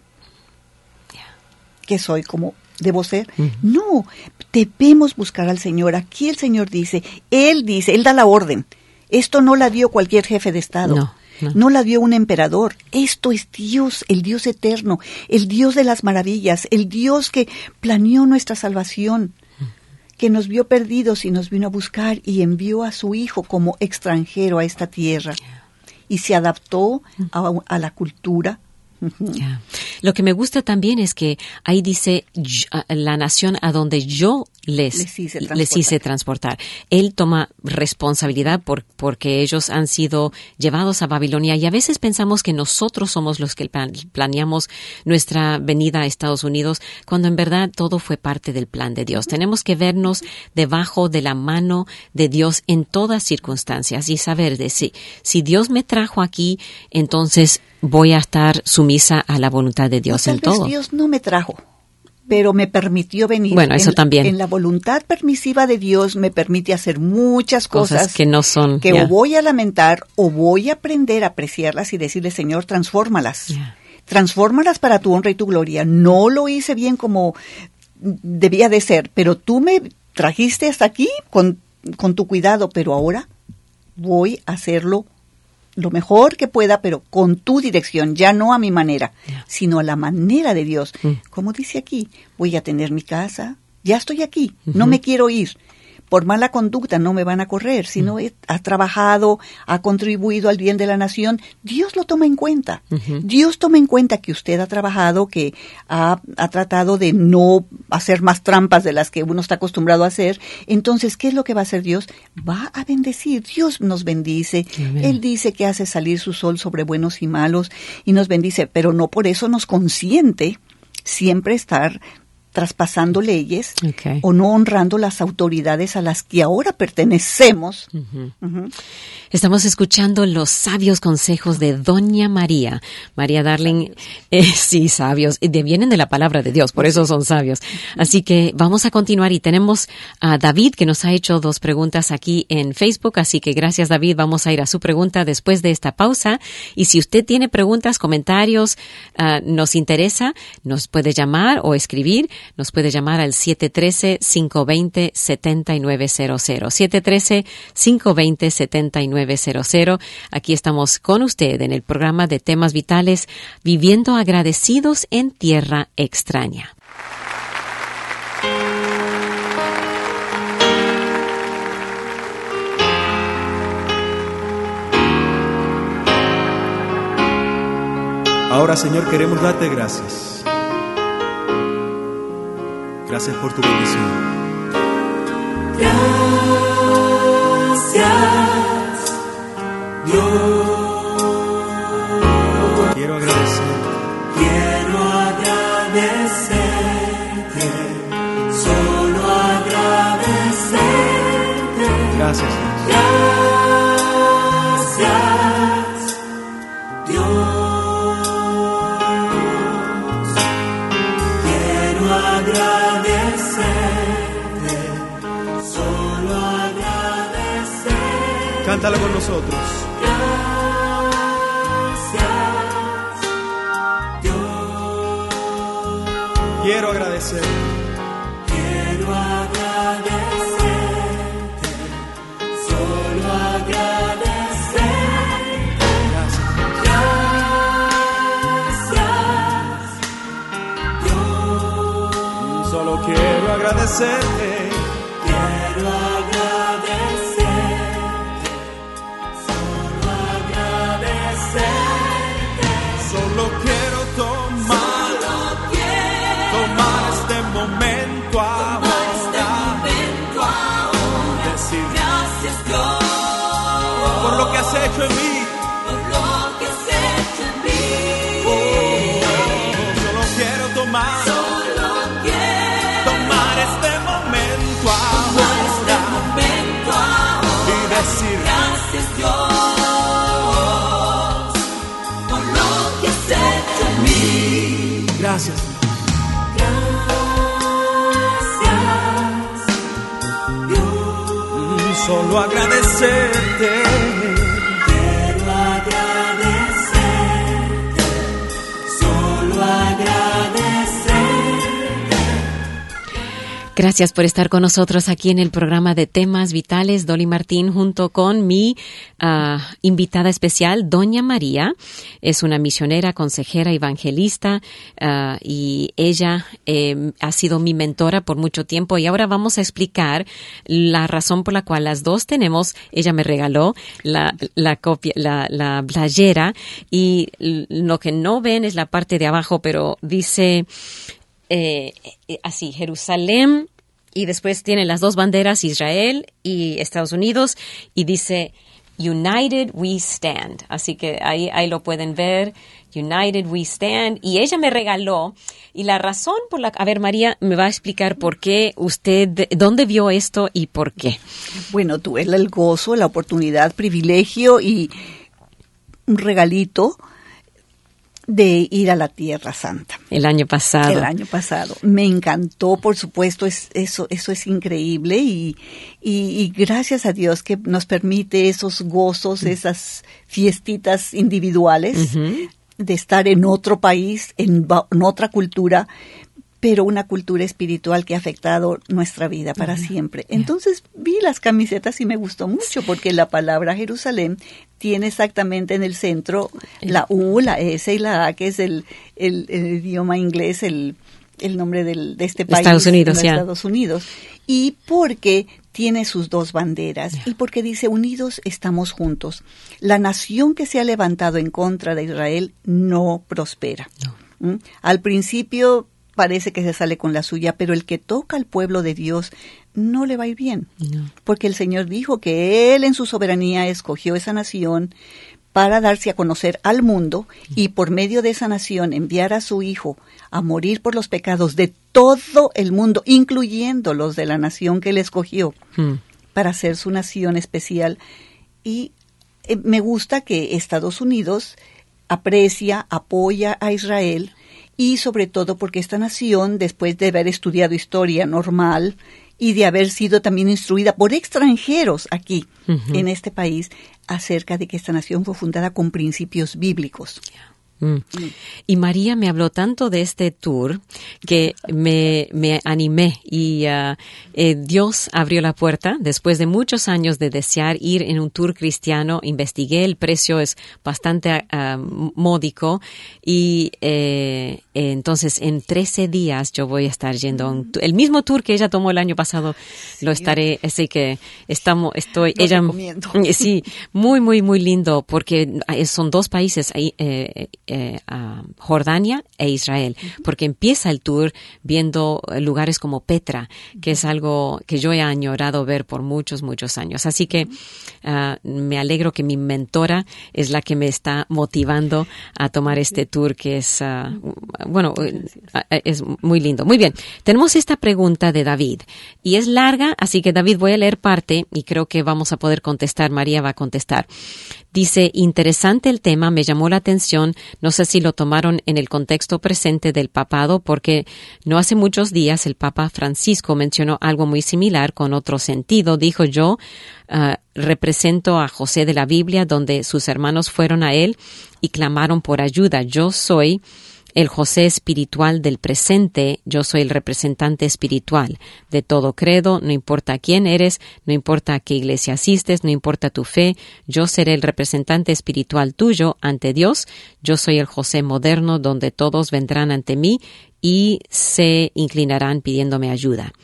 yeah. que soy como debo ser. Uh-huh. No, debemos buscar al Señor. Aquí el Señor dice, Él dice, Él da la orden. Esto no la dio cualquier jefe de Estado. No, no. No la dio un emperador. Esto es Dios, el Dios eterno, el Dios de las maravillas, el Dios que planeó nuestra salvación, uh-huh. que nos vio perdidos y nos vino a buscar y envió a su Hijo como extranjero a esta tierra. Yeah. Y se adaptó uh-huh. a, a la cultura, Yeah. Lo que me gusta también es que ahí dice la nación a donde yo les, les, hice, transportar. les hice transportar. Él toma responsabilidad por, porque ellos han sido llevados a Babilonia, y a veces pensamos que nosotros somos los que plan, planeamos nuestra venida a Estados Unidos, cuando en verdad todo fue parte del plan de Dios. Tenemos que vernos debajo de la mano de Dios en todas circunstancias y saber de si, si Dios me trajo aquí, entonces voy a estar sumisa a la voluntad de Dios en todo. Dios no me trajo, pero me permitió venir. Bueno, eso en, también. En la voluntad permisiva de Dios me permite hacer muchas cosas, cosas que no son. Que yeah. o voy a lamentar o voy a aprender a apreciarlas y decirle, Señor, transfórmalas. Yeah. Transfórmalas para tu honra y tu gloria. No lo hice bien como debía de ser, pero tú me trajiste hasta aquí con, con tu cuidado, pero ahora voy a hacerlo lo mejor que pueda, pero con tu dirección, ya no a mi manera, yeah. sino a la manera de Dios. Mm. Como dice aquí, voy a tener mi casa, ya estoy aquí, uh-huh. no me quiero ir. Por mala conducta no me van a correr, sino mm. ha trabajado, ha contribuido al bien de la nación, Dios lo toma en cuenta. Uh-huh. Dios toma en cuenta que usted ha trabajado, que ha, ha tratado de no hacer más trampas de las que uno está acostumbrado a hacer. Entonces, ¿qué es lo que va a hacer Dios? Va a bendecir. Dios nos bendice. Amén. Él dice que hace salir su sol sobre buenos y malos y nos bendice, pero no por eso nos consiente siempre estar traspasando leyes okay. o no honrando las autoridades a las que ahora pertenecemos. Uh-huh. Uh-huh. Estamos escuchando los sabios consejos de Doña María. María Darling, eh, sí, sabios, de, vienen de la palabra de Dios, por eso son sabios. Así que vamos a continuar y tenemos a David que nos ha hecho dos preguntas aquí en Facebook, así que gracias David, vamos a ir a su pregunta después de esta pausa. Y si usted tiene preguntas, comentarios, uh, nos interesa, nos puede llamar o escribir. Nos puede llamar al siete uno tres, cinco dos cero, siete nueve cero cero. siete uno tres, cinco dos cero, siete nueve cero cero. Aquí estamos con usted en el programa de Temas Vitales, Viviendo Agradecidos en Tierra Extraña. Ahora, Señor, queremos darte gracias. Gracias por tu bendición. Gracias, Dios. Quiero agradecer. Quiero agradecerte. Solo agradecerte. Gracias, Dios. Gracias, Dios. Quiero agradecerte. Cántala con nosotros. Gracias, Dios. Quiero agradecer. Quiero agradecerte. Solo agradecerte. Gracias. Gracias, Dios. Solo quiero agradecerte. Quiero agradecerte. Solo quiero tomar, Solo quiero tomar este momento ahora, este momento ahora. Decir gracias Dios por lo que has hecho en mí, por lo que has hecho en mí. Oh, solo quiero tomar, Solo quiero tomar este momento tomar ahora, este momento ahora. Y decir gracias Dios. Gracias. Gracias, Dios. Solo agradecerte. Quiero agradecerte. Solo agradecerte. Gracias por estar con nosotros aquí en el programa de Temas Vitales. Dolly Martín junto con mi uh, invitada especial, Doña María. Es una misionera, consejera, evangelista uh, y ella eh, ha sido mi mentora por mucho tiempo y ahora vamos a explicar la razón por la cual las dos tenemos, ella me regaló la, la copia, la, la playera y lo que no ven es la parte de abajo, pero dice... Eh, así, Jerusalén, y después tiene las dos banderas, Israel y Estados Unidos, y dice United We Stand. Así que ahí, ahí lo pueden ver, United We Stand. Y ella me regaló, y la razón por la... A ver, María, me va a explicar por qué usted, dónde vio esto y por qué. Bueno, tuve el gozo, la oportunidad, privilegio y un regalito de ir a la Tierra Santa. El año pasado. El año pasado. Me encantó, por supuesto, es, eso, eso es increíble y, y, y gracias a Dios que nos permite esos gozos, esas fiestitas individuales, uh-huh, de estar en otro país, en, en otra cultura, pero una cultura espiritual que ha afectado nuestra vida para uh-huh, siempre. Entonces vi las camisetas y me gustó mucho porque la palabra Jerusalén tiene exactamente en el centro la U, la S y la A, que es el, el, el idioma inglés, el, el nombre del, de este país. Estados Unidos, de yeah. Estados Unidos. Y porque tiene sus dos banderas yeah. y porque dice, unidos estamos juntos. La nación que se ha levantado en contra de Israel no prospera. No. ¿Mm? Al principio parece que se sale con la suya, pero el que toca al pueblo de Dios no le va a ir bien. No. Porque el Señor dijo que Él en su soberanía escogió esa nación para darse a conocer al mundo y por medio de esa nación enviar a su Hijo a morir por los pecados de todo el mundo, incluyendo los de la nación que Él escogió, hmm. para ser su nación especial. Y eh, me gusta que Estados Unidos aprecia, apoya a Israel, y sobre todo porque esta nación, después de haber estudiado historia normal y de haber sido también instruida por extranjeros aquí, uh-huh, en este país, acerca de que esta nación fue fundada con principios bíblicos. Yeah. Mm. Y María me habló tanto de este tour que me, me animé y uh, eh, Dios abrió la puerta después de muchos años de desear ir en un tour cristiano. Investigué, el precio es bastante uh, módico y eh, entonces en trece días yo voy a estar yendo a un tour, el mismo tour que ella tomó el año pasado, sí, lo estaré, así que estamos, estoy, lo ella, recomiendo. Sí, muy, muy, muy lindo porque son dos países ahí, eh, Eh, uh, Jordania e Israel, uh-huh, porque empieza el tour viendo lugares como Petra, que uh-huh, es algo que yo he añorado ver por muchos, muchos años. Así que uh, me alegro que mi mentora es la que me está motivando a tomar este tour que es, uh, bueno, uh, es muy lindo. Muy bien, tenemos esta pregunta de David y es larga, así que David voy a leer parte y creo que vamos a poder contestar, María va a contestar. Dice, interesante el tema, me llamó la atención, no sé si lo tomaron en el contexto presente del papado, porque no hace muchos días el Papa Francisco mencionó algo muy similar con otro sentido. Dijo yo, uh, represento a José de la Biblia, donde sus hermanos fueron a él y clamaron por ayuda. Yo soy el José espiritual del presente, yo soy el representante espiritual de todo credo, no importa quién eres, no importa a qué iglesia asistes, no importa tu fe, yo seré el representante espiritual tuyo ante Dios, yo soy el José moderno donde todos vendrán ante mí y se inclinarán pidiéndome ayuda.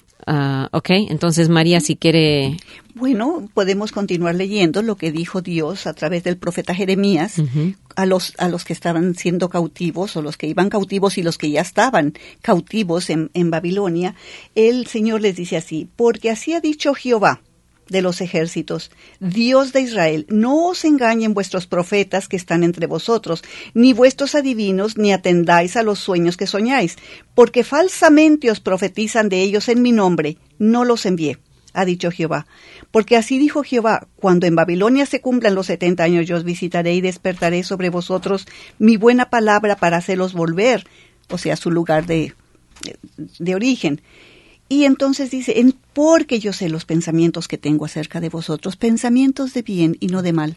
Uh, ok, entonces María, si quiere... Bueno, podemos continuar leyendo lo que dijo Dios a través del profeta Jeremías, uh-huh, a los a los que estaban siendo cautivos o los que iban cautivos y los que ya estaban cautivos en, en Babilonia. El Señor les dice así, porque así ha dicho Jehová de los ejércitos, Dios de Israel, no os engañen vuestros profetas que están entre vosotros, ni vuestros adivinos, ni atendáis a los sueños que soñáis, porque falsamente os profetizan de ellos en mi nombre, no los envié, ha dicho Jehová. Porque así dijo Jehová, cuando en Babilonia se cumplan los setenta años, yo os visitaré y despertaré sobre vosotros mi buena palabra para hacerlos volver, o sea, su lugar de, de origen. Y entonces dice, en, porque yo sé los pensamientos que tengo acerca de vosotros, pensamientos de bien y no de mal.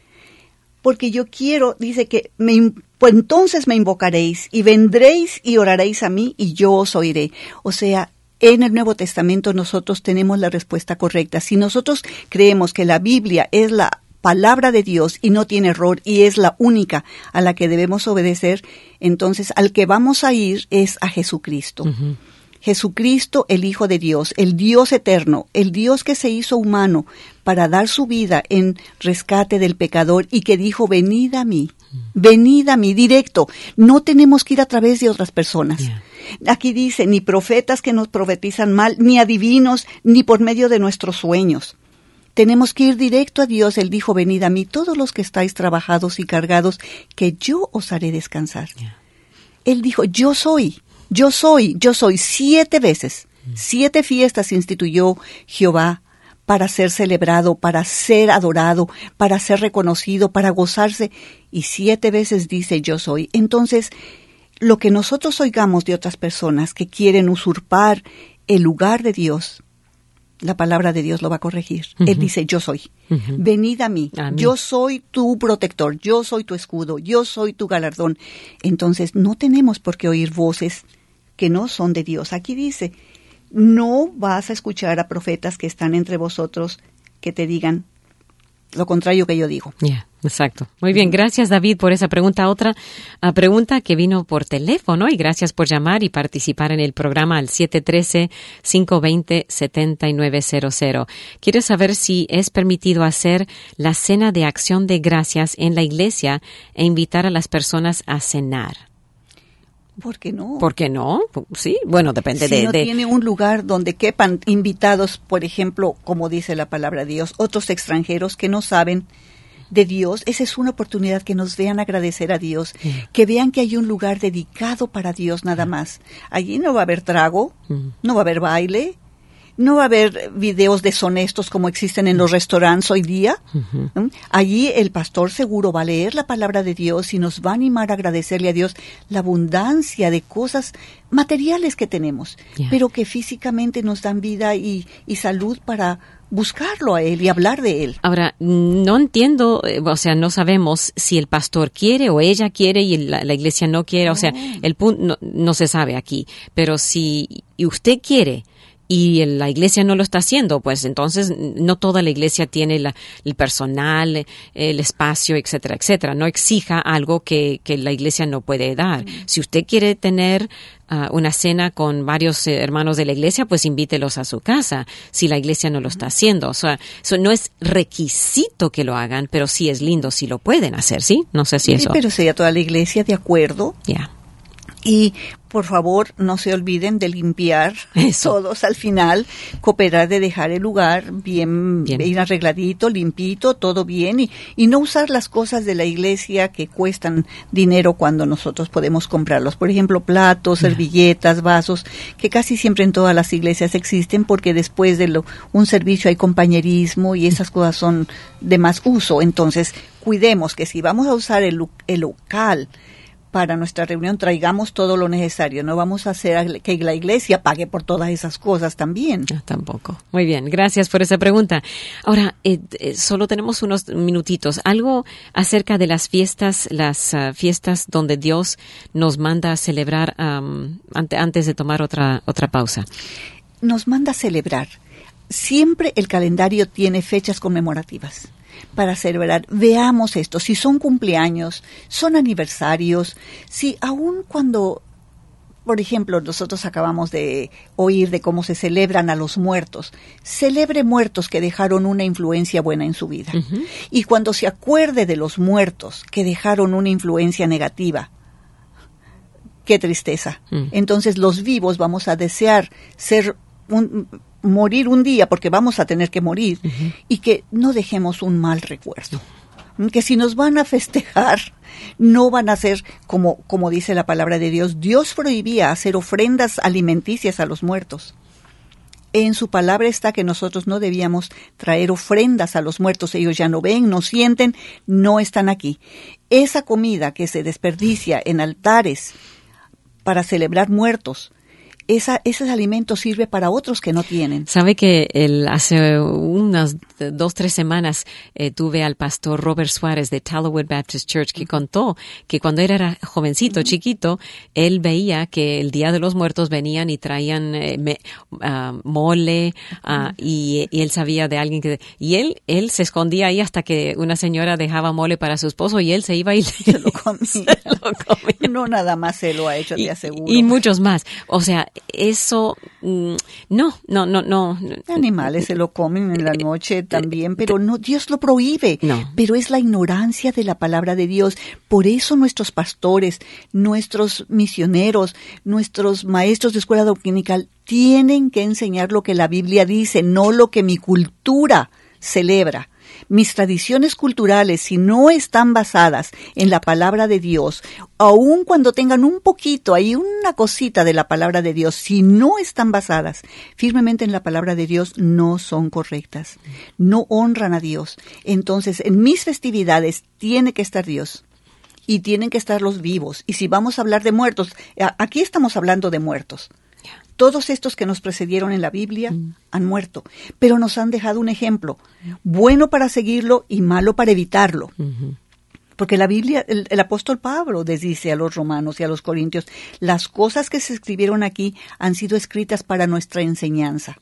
Porque yo quiero, dice que me, pues entonces me invocaréis y vendréis y oraréis a mí y yo os oiré. O sea, En el Nuevo Testamento nosotros tenemos la respuesta correcta. Si nosotros creemos que la Biblia es la palabra de Dios y no tiene error y es la única a la que debemos obedecer, entonces al que vamos a ir es a Jesucristo. Uh-huh. Jesucristo, el Hijo de Dios, el Dios eterno, el Dios que se hizo humano para dar su vida en rescate del pecador y que dijo, venid a mí, venid a mí, directo. No tenemos que ir a través de otras personas. Yeah. Aquí dice, ni profetas que nos profetizan mal, ni adivinos, ni por medio de nuestros sueños. Tenemos que ir directo a Dios. Él dijo, venid a mí, todos los que estáis trabajados y cargados, que yo os haré descansar. Yeah. Él dijo, yo soy. Yo soy, yo soy, siete veces, mm. siete fiestas instituyó Jehová para ser celebrado, para ser adorado, para ser reconocido, para gozarse, y siete veces dice yo soy. Entonces, lo que nosotros oigamos de otras personas que quieren usurpar el lugar de Dios, la palabra de Dios lo va a corregir. Uh-huh. Él dice, yo soy. Uh-huh. Venid a mí. a mí. Yo soy tu protector. Yo soy tu escudo. Yo soy tu galardón. Entonces, no tenemos por qué oír voces que no son de Dios. Aquí dice, no vas a escuchar a profetas que están entre vosotros que te digan lo contrario que yo digo. Ya, yeah, exacto. Muy bien, gracias David por esa pregunta. Otra uh, pregunta que vino por teléfono, y gracias por llamar y participar en el programa al siete uno tres, cinco dos cero, siete nueve cero cero. Quiero saber si es permitido hacer la cena de acción de gracias en la iglesia e invitar a las personas a cenar. ¿Por qué no? ¿Por qué no? Sí, bueno, depende si de... no de... tiene un lugar donde quepan invitados, por ejemplo, como dice la palabra de Dios, otros extranjeros que no saben de Dios, esa es una oportunidad que nos vean agradecer a Dios, yeah. que vean que hay un lugar dedicado para Dios nada más. Allí no va a haber trago, mm. no va a haber baile, no va a haber videos deshonestos como existen en los restaurantes hoy día. Uh-huh. ¿Mm? Allí el pastor seguro va a leer la palabra de Dios y nos va a animar a agradecerle a Dios la abundancia de cosas materiales que tenemos, yeah. pero que físicamente nos dan vida y, y salud para buscarlo a Él y hablar de Él. Ahora, no entiendo, o sea, no sabemos si el pastor quiere o ella quiere y la, la iglesia no quiere, oh. o sea, el punto no, no se sabe aquí, pero si usted quiere y la iglesia no lo está haciendo, pues entonces no toda la iglesia tiene la, el personal, el espacio, etcétera, etcétera. No exija algo que, que la iglesia no puede dar. Mm. Si usted quiere tener uh, una cena con varios eh, hermanos de la iglesia, pues invítelos a su casa, si la iglesia no lo está haciendo. O sea, eso no es requisito que lo hagan, pero sí es lindo si lo pueden hacer, ¿sí? No sé si sí, eso... pero sería toda la iglesia de acuerdo. Ya. Yeah. Y, por favor, no se olviden de limpiar Eso. todos al final, cooperar de dejar el lugar bien, bien. bien arregladito, limpito, todo bien, y, y no usar las cosas de la iglesia que cuestan dinero cuando nosotros podemos comprarlos. Por ejemplo, platos, servilletas, vasos, que casi siempre en todas las iglesias existen porque después de lo, un servicio hay compañerismo y esas cosas son de más uso. Entonces, cuidemos que si vamos a usar el, el local para nuestra reunión, traigamos todo lo necesario. No vamos a hacer que la iglesia pague por todas esas cosas también. No, tampoco. Muy bien, gracias por esa pregunta. Ahora, eh, eh, solo tenemos unos minutitos. Algo acerca de las fiestas, las uh, fiestas donde Dios nos manda a celebrar um, ante, antes de tomar otra, otra pausa. Nos manda a celebrar. Siempre el calendario tiene fechas conmemorativas para celebrar. Veamos esto, si son cumpleaños, son aniversarios, si aun cuando, por ejemplo, nosotros acabamos de oír de cómo se celebran a los muertos, celebre muertos que dejaron una influencia buena en su vida. Uh-huh. Y cuando se acuerde de los muertos que dejaron una influencia negativa, qué tristeza. Uh-huh. Entonces los vivos vamos a desear ser un... morir un día, porque vamos a tener que morir, uh-huh. y que no dejemos un mal recuerdo. Que si nos van a festejar, no van a ser, como, como dice la palabra de Dios, Dios prohibía hacer ofrendas alimenticias a los muertos. En su palabra está que nosotros no debíamos traer ofrendas a los muertos. Ellos ya no ven, no sienten, no están aquí. Esa comida que se desperdicia en altares para celebrar muertos, esa, ese alimento sirve para otros que no tienen. Sabe que el, hace unas dos, tres semanas eh, tuve al pastor Robert Suárez de Tallowood Baptist Church que contó que cuando él era jovencito, chiquito, él veía que el Día de los Muertos venían y traían eh, me, uh, mole uh, y, y él sabía de alguien que... Y él, él se escondía ahí hasta que una señora dejaba mole para su esposo y él se iba y se lo comía. Se lo comía. No nada más se lo ha hecho, y, te aseguro. Y muchos más. O sea, eso... Mm, no, no, no, no. Animales se lo comen en la noche también, pero no, Dios lo prohíbe. No. Pero es la ignorancia de la palabra de Dios. Por eso nuestros pastores, nuestros misioneros, nuestros maestros de escuela dominical tienen que enseñar lo que la Biblia dice, no lo que mi cultura celebra. Mis tradiciones culturales, si no están basadas en la palabra de Dios, aun cuando tengan un poquito, hay una cosita de la palabra de Dios, si no están basadas firmemente en la palabra de Dios, no son correctas, no honran a Dios. Entonces, en mis festividades tiene que estar Dios y tienen que estar los vivos. Y si vamos a hablar de muertos, aquí estamos hablando de muertos. Todos estos que nos precedieron en la Biblia mm. han muerto, pero nos han dejado un ejemplo, bueno para seguirlo y malo para evitarlo. Mm-hmm. Porque la Biblia, el, el apóstol Pablo les dice a los romanos y a los corintios, las cosas que se escribieron aquí han sido escritas para nuestra enseñanza,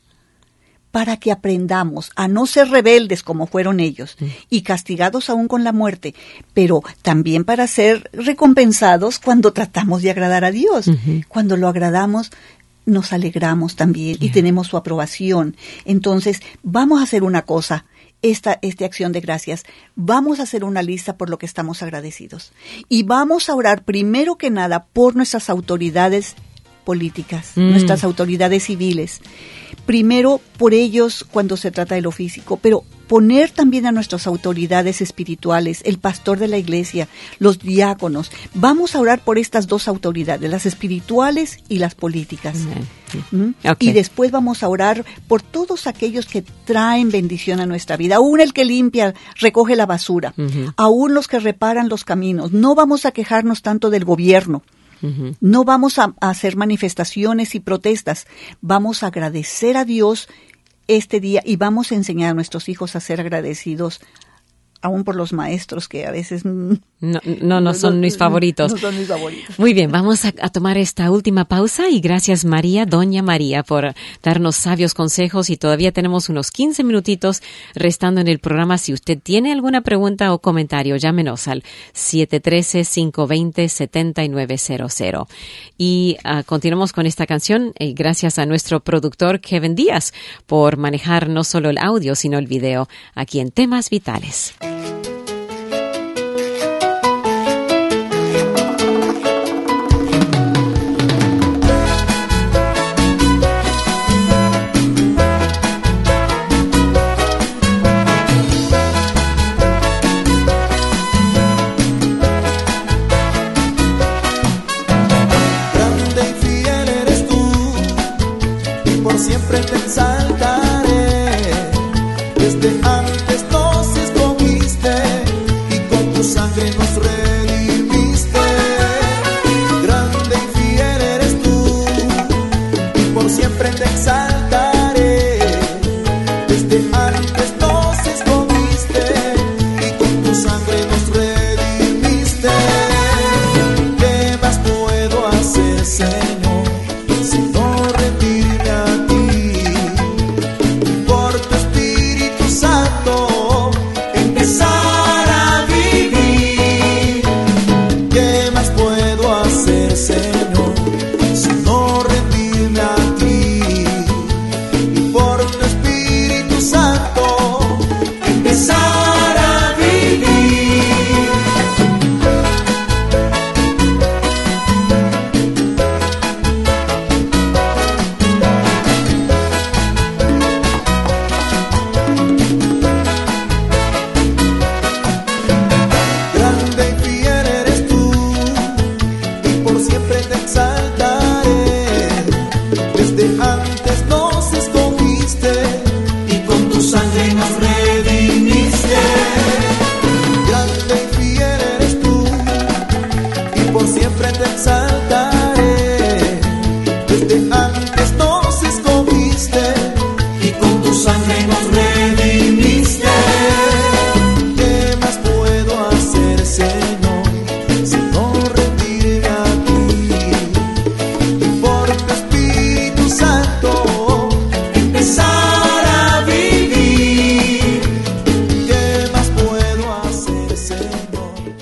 para que aprendamos a no ser rebeldes como fueron ellos mm. y castigados aún con la muerte, pero también para ser recompensados cuando tratamos de agradar a Dios. Mm-hmm. Cuando lo agradamos, nos alegramos también y yeah. tenemos su aprobación. Entonces, vamos a hacer una cosa, esta, esta acción de gracias, vamos a hacer una lista por lo que estamos agradecidos. Y vamos a orar primero que nada por nuestras autoridades políticas, mm. nuestras autoridades civiles. Primero por ellos cuando se trata de lo físico, pero poner también a nuestras autoridades espirituales, el pastor de la iglesia, los diáconos. Vamos a orar por estas dos autoridades, las espirituales y las políticas. ¿Mm? Okay. Y después vamos a orar por todos aquellos que traen bendición a nuestra vida. Aún el que limpia, recoge la basura. Uh-huh. Aún los que reparan los caminos. No vamos a quejarnos tanto del gobierno. Uh-huh. No vamos a, a hacer manifestaciones y protestas. Vamos a agradecer a Dios este día y vamos a enseñar a nuestros hijos a ser agradecidos, aún por los maestros que a veces no, no, no, no son mis favoritos. No son mis favoritos. Muy bien, vamos a, a tomar esta última pausa y gracias María, doña María, por darnos sabios consejos y todavía tenemos unos quince minutitos restando en el programa. Si usted tiene alguna pregunta o comentario, llámenos al siete uno tres, cinco dos cero, siete nueve cero cero. Y uh, continuamos con esta canción y gracias a nuestro productor Kevin Díaz por manejar no solo el audio, sino el video aquí en Temas Vitales. Siempre te exaltaré, desde antes nos escogiste y con tu sangre nos redimiste. Grande y fiel eres tú y por siempre te exaltaré, desde antes nos escogiste y con tu sangre nos redimiste. ¿Qué más puedo hacer, Señor, sino rendirme a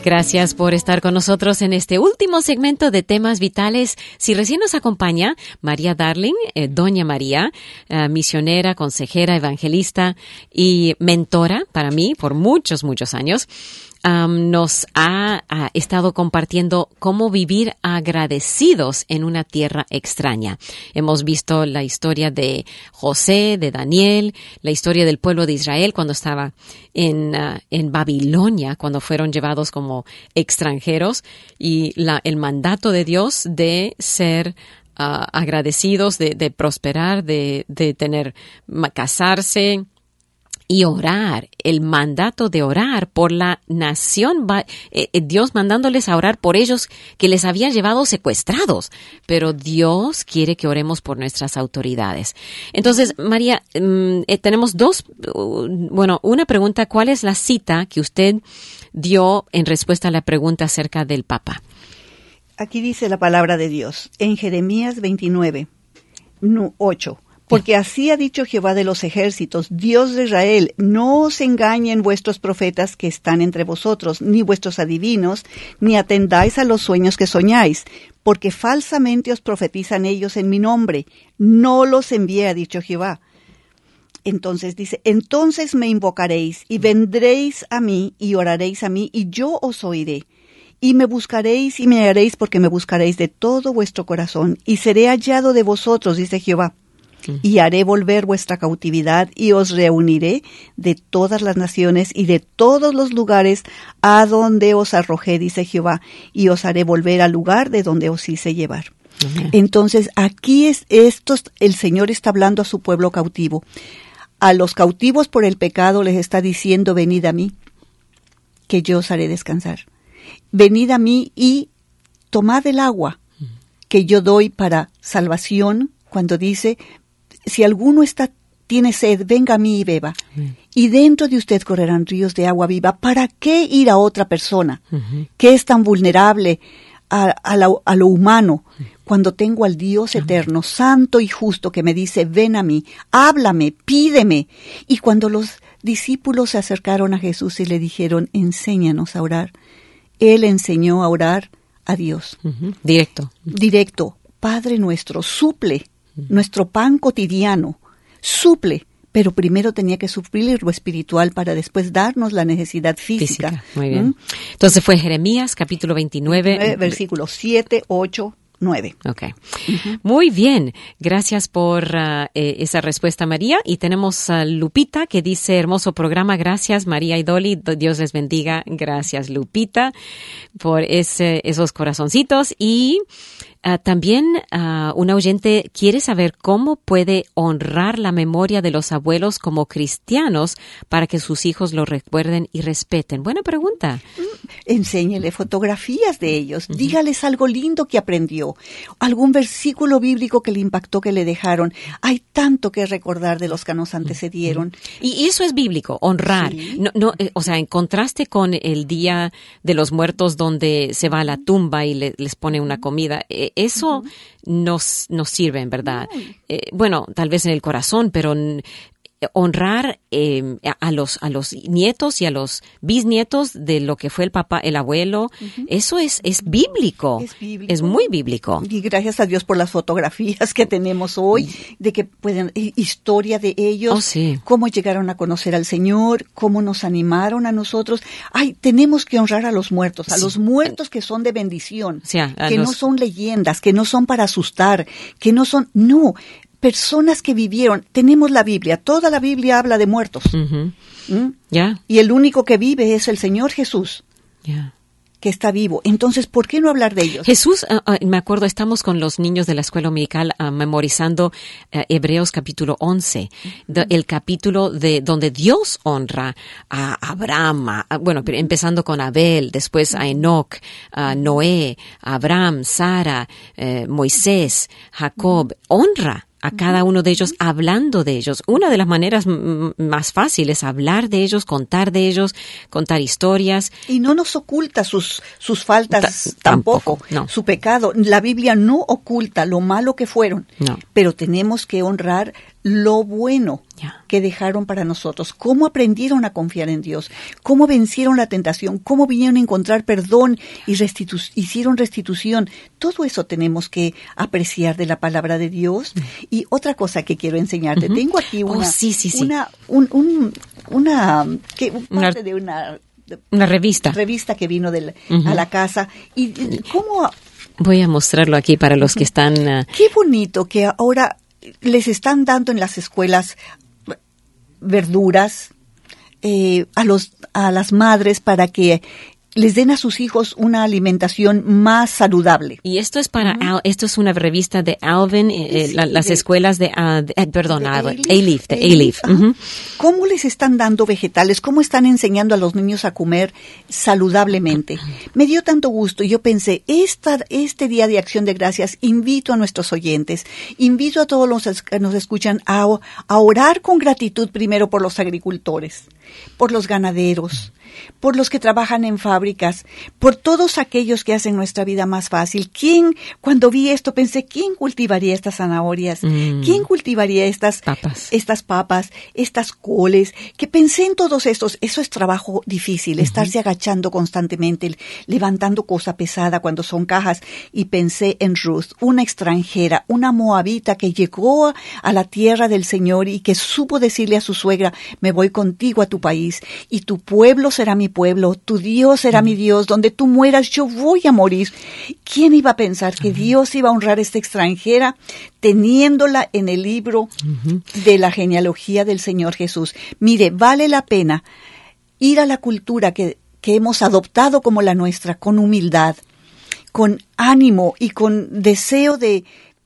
Gracias por estar con nosotros en este último segmento de Temas Vitales. Si recién nos acompaña, María Darling, eh, Doña María, eh, misionera, consejera, evangelista y mentora para mí por muchos, muchos años. Um, nos ha, ha estado compartiendo cómo vivir agradecidos en una tierra extraña. Hemos visto la historia de José, de Daniel, la historia del pueblo de Israel cuando estaba en, uh, en Babilonia, cuando fueron llevados como extranjeros, y la, el mandato de Dios de ser uh, agradecidos, de, de prosperar, de, de tener, casarse, y orar, el mandato de orar por la nación, eh, Dios mandándoles a orar por ellos que les habían llevado secuestrados, pero Dios quiere que oremos por nuestras autoridades. Entonces, María, eh, tenemos dos, uh, bueno, una pregunta, ¿cuál es la cita que usted dio en respuesta a la pregunta acerca del Papa? Aquí dice la palabra de Dios, en Jeremías veintinueve, ocho. Porque así ha dicho Jehová de los ejércitos, Dios de Israel, no os engañen vuestros profetas que están entre vosotros, ni vuestros adivinos, ni atendáis a los sueños que soñáis, porque falsamente os profetizan ellos en mi nombre. No los envié, ha dicho Jehová. Entonces dice, entonces me invocaréis, y vendréis a mí, y oraréis a mí, y yo os oiré. Y me buscaréis, y me hallaréis, porque me buscaréis de todo vuestro corazón, y seré hallado de vosotros, dice Jehová. Y haré volver vuestra cautividad y os reuniré de todas las naciones y de todos los lugares a donde os arrojé, dice Jehová, y os haré volver al lugar de donde os hice llevar. Uh-huh. Entonces, aquí es estos, el Señor está hablando a su pueblo cautivo. A los cautivos por el pecado les está diciendo, venid a mí, que yo os haré descansar. Venid a mí y tomad el agua que yo doy para salvación, cuando dice, si alguno está, tiene sed, venga a mí y beba. Uh-huh. Y dentro de usted correrán ríos de agua viva. ¿Para qué ir a otra persona uh-huh. que es tan vulnerable a, a, la, a lo humano? Uh-huh. Cuando tengo al Dios uh-huh. eterno, santo y justo, que me dice, ven a mí, háblame, pídeme. Y cuando los discípulos se acercaron a Jesús y le dijeron, enséñanos a orar, Él enseñó a orar a Dios. Uh-huh. Directo. Directo. Padre nuestro, suple nuestro pan cotidiano, suple, pero primero tenía que suplir lo espiritual para después darnos la necesidad física. Física. Muy bien. ¿Mm? Entonces fue Jeremías, capítulo veintinueve. veintinueve versículos siete, ocho, nueve. Ok. Uh-huh. Muy bien. Gracias por uh, eh, esa respuesta, María. Y tenemos a uh, Lupita, que dice, hermoso programa. Gracias, María y Dolly. Dios les bendiga. Gracias, Lupita, por ese, esos corazoncitos. Y Uh, también uh, un oyente quiere saber cómo puede honrar la memoria de los abuelos como cristianos para que sus hijos lo recuerden y respeten. Buena pregunta. Enséñele fotografías de ellos. Uh-huh. Dígales algo lindo que aprendió. Algún versículo bíblico que le impactó, que le dejaron. Hay tanto que recordar de los que nos antecedieron. Uh-huh. Y eso es bíblico, honrar. Sí. No, no, eh, o sea, en contraste con el Día de los Muertos donde se va a la tumba y le, les pone una comida, eh, eso uh-huh. nos, nos sirve, en verdad. Uh-huh. Eh, bueno, tal vez en el corazón, pero n- honrar eh, a los a los nietos y a los bisnietos de lo que fue el papá, el abuelo, uh-huh. eso es es bíblico. es bíblico, es muy bíblico. Y gracias a Dios por las fotografías que tenemos hoy, de que pueden, historia de ellos, oh, sí. cómo llegaron a conocer al Señor, cómo nos animaron a nosotros. Ay, tenemos que honrar a los muertos, a sí. los muertos que son de bendición, sí, a, a que los... no son leyendas, que no son para asustar, que no son, no, personas que vivieron. Tenemos la Biblia, toda la Biblia habla de muertos. Uh-huh. ¿Mm? Yeah. Y el único que vive es el Señor Jesús. Yeah. Que está vivo. Entonces, ¿por qué no hablar de ellos? Jesús, uh, uh, me acuerdo, estamos con los niños de la escuela dominical uh, memorizando uh, Hebreos capítulo once, de, el capítulo de donde Dios honra a Abraham, a, a, bueno, pero empezando con Abel, después a Enoc, a Noé, a Abraham, Sara, eh, Moisés, Jacob, honra a cada uno de ellos, hablando de ellos. Una de las maneras m- más fáciles es hablar de ellos, contar de ellos, contar historias. Y no nos oculta sus, sus faltas Ta- tampoco, tampoco, no. su pecado. La Biblia no oculta lo malo que fueron, No. pero tenemos que honrar lo bueno Yeah. que dejaron para nosotros, cómo aprendieron a confiar en Dios, cómo vencieron la tentación, cómo vinieron a encontrar perdón y restitu- hicieron restitución. Todo eso tenemos que apreciar de la palabra de Dios. Y otra cosa que quiero enseñarte, uh-huh. tengo aquí una, oh, sí, sí, sí. una, un, un, una, que, una, parte de una, una revista, revista que vino de la, uh-huh. a la casa. Y cómo voy a mostrarlo aquí para los uh-huh. que están. Uh, Qué bonito que ahora les están dando en las escuelas verduras eh, a los a las madres para que les den a sus hijos una alimentación más saludable. Y esto es para, uh-huh. Al, esto es una revista de Alvin, eh, sí, la, las de, escuelas de, uh, de eh, perdón, de A-Leaf, de A-Leaf. Uh-huh. ¿Cómo les están dando vegetales? ¿Cómo están enseñando a los niños a comer saludablemente? Me dio tanto gusto. Yo pensé, esta, este Día de Acción de Gracias, invito a nuestros oyentes, invito a todos los que nos escuchan a, a orar con gratitud primero por los agricultores, por los ganaderos, por los que trabajan en fábricas, por todos aquellos que hacen nuestra vida más fácil. ¿Quién, cuando vi esto, pensé, ¿quién cultivaría estas zanahorias? Mm. ¿Quién cultivaría estas papas. estas papas, estas coles? Que pensé en todos estos. Eso es trabajo difícil, uh-huh. estarse agachando constantemente, levantando cosa pesada cuando son cajas. Y pensé en Ruth, una extranjera, una moabita que llegó a la tierra del Señor y que supo decirle a su suegra, me voy contigo a tu país y tu pueblo será mi pueblo, tu Dios será mi Dios, donde tú mueras yo voy a morir. ¿Quién iba a pensar que Dios iba a honrar a esta extranjera teniéndola en el libro uh-huh. de la genealogía del Señor Jesús? Mire, vale la pena ir a la cultura que, que hemos adoptado como la nuestra con humildad, con ánimo y con deseo de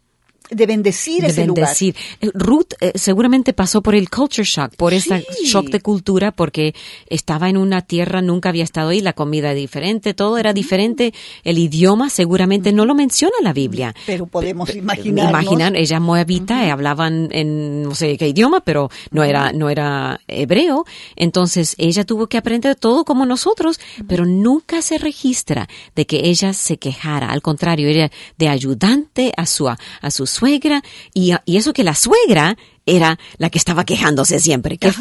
de bendecir de ese bendecir. lugar. Ruth eh, seguramente pasó por el culture shock, por ese sí. shock de cultura, porque estaba en una tierra, nunca había estado ahí, la comida diferente, todo era diferente, el idioma seguramente no lo menciona la Biblia. Pero podemos P- imaginarnos. Imaginar, ella moabita, uh-huh. hablaban en no sé qué idioma, pero no era, no era hebreo, entonces ella tuvo que aprender todo como nosotros, uh-huh. pero nunca se registra de que ella se quejara, al contrario, ella de ayudante a su, a su suegra, y, y eso que la suegra era la que estaba quejándose siempre. Que,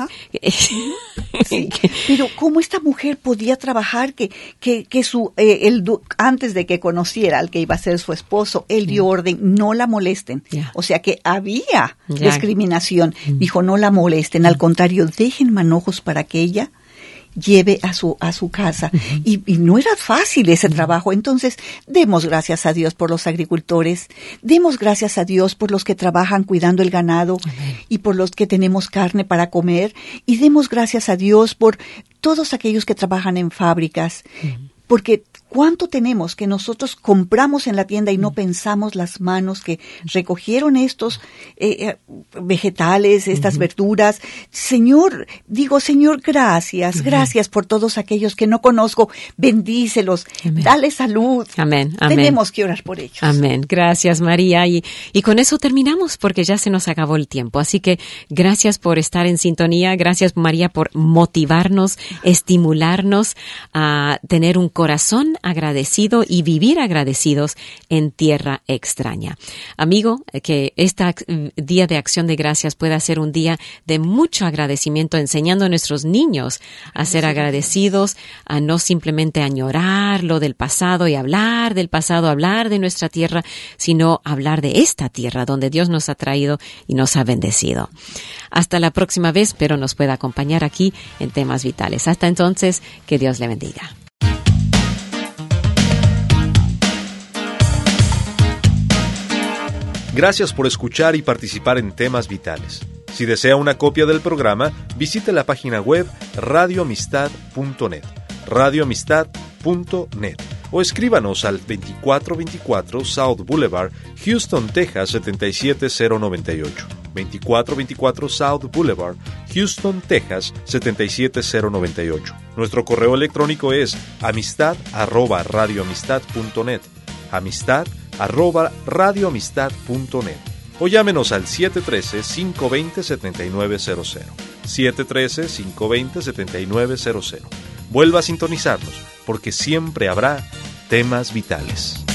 sí, pero cómo esta mujer podía trabajar que que que su eh, el antes de que conociera al que iba a ser su esposo, él dio orden, no la molesten. Yeah. O sea que había yeah. discriminación. Mm. Dijo, no la molesten, al contrario, dejen manojos para que ella lleve a su a su casa. Uh-huh. y, y no era fácil ese uh-huh. trabajo. Entonces, demos gracias a Dios por los agricultores, demos gracias a Dios por los que trabajan cuidando el ganado uh-huh. y por los que tenemos carne para comer, y demos gracias a Dios por todos aquellos que trabajan en fábricas, uh-huh. porque ¿cuánto tenemos que nosotros compramos en la tienda y no pensamos las manos que recogieron estos eh, vegetales, estas uh-huh. verduras? Señor, digo, Señor, gracias, uh-huh. gracias por todos aquellos que no conozco. Bendícelos, Amén. Dale salud. Amén, amén. Tenemos que orar por ellos. Amén. Gracias, María. Y, y con eso terminamos porque ya se nos acabó el tiempo. Así que gracias por estar en sintonía. Gracias, María, por motivarnos, estimularnos a tener un corazón agradecido y vivir agradecidos en tierra extraña. Amigo, que este Día de Acción de Gracias pueda ser un día de mucho agradecimiento, enseñando a nuestros niños a ser agradecidos, a no simplemente añorar lo del pasado y hablar del pasado, hablar de nuestra tierra, sino hablar de esta tierra donde Dios nos ha traído y nos ha bendecido. Hasta la próxima vez, pero nos pueda acompañar aquí en Temas Vitales. Hasta entonces, que Dios le bendiga. Gracias por escuchar y participar en Temas Vitales. Si desea una copia del programa, visite la página web radio amistad punto net, radio amistad punto net, o escríbanos al veinticuatro veinticuatro South Boulevard, Houston, Texas setenta y siete cero noventa y ocho. veinticuatro veinticuatro South Boulevard, Houston, Texas setenta y siete cero noventa y ocho. Nuestro correo electrónico es amistad arroba radio amistad punto net, amistad arroba radio amistad punto net, o llámenos al siete uno tres, cinco dos cero, siete nueve cero cero, siete uno tres, cinco dos cero, siete nueve cero cero. Vuelva a sintonizarnos, porque siempre habrá Temas Vitales.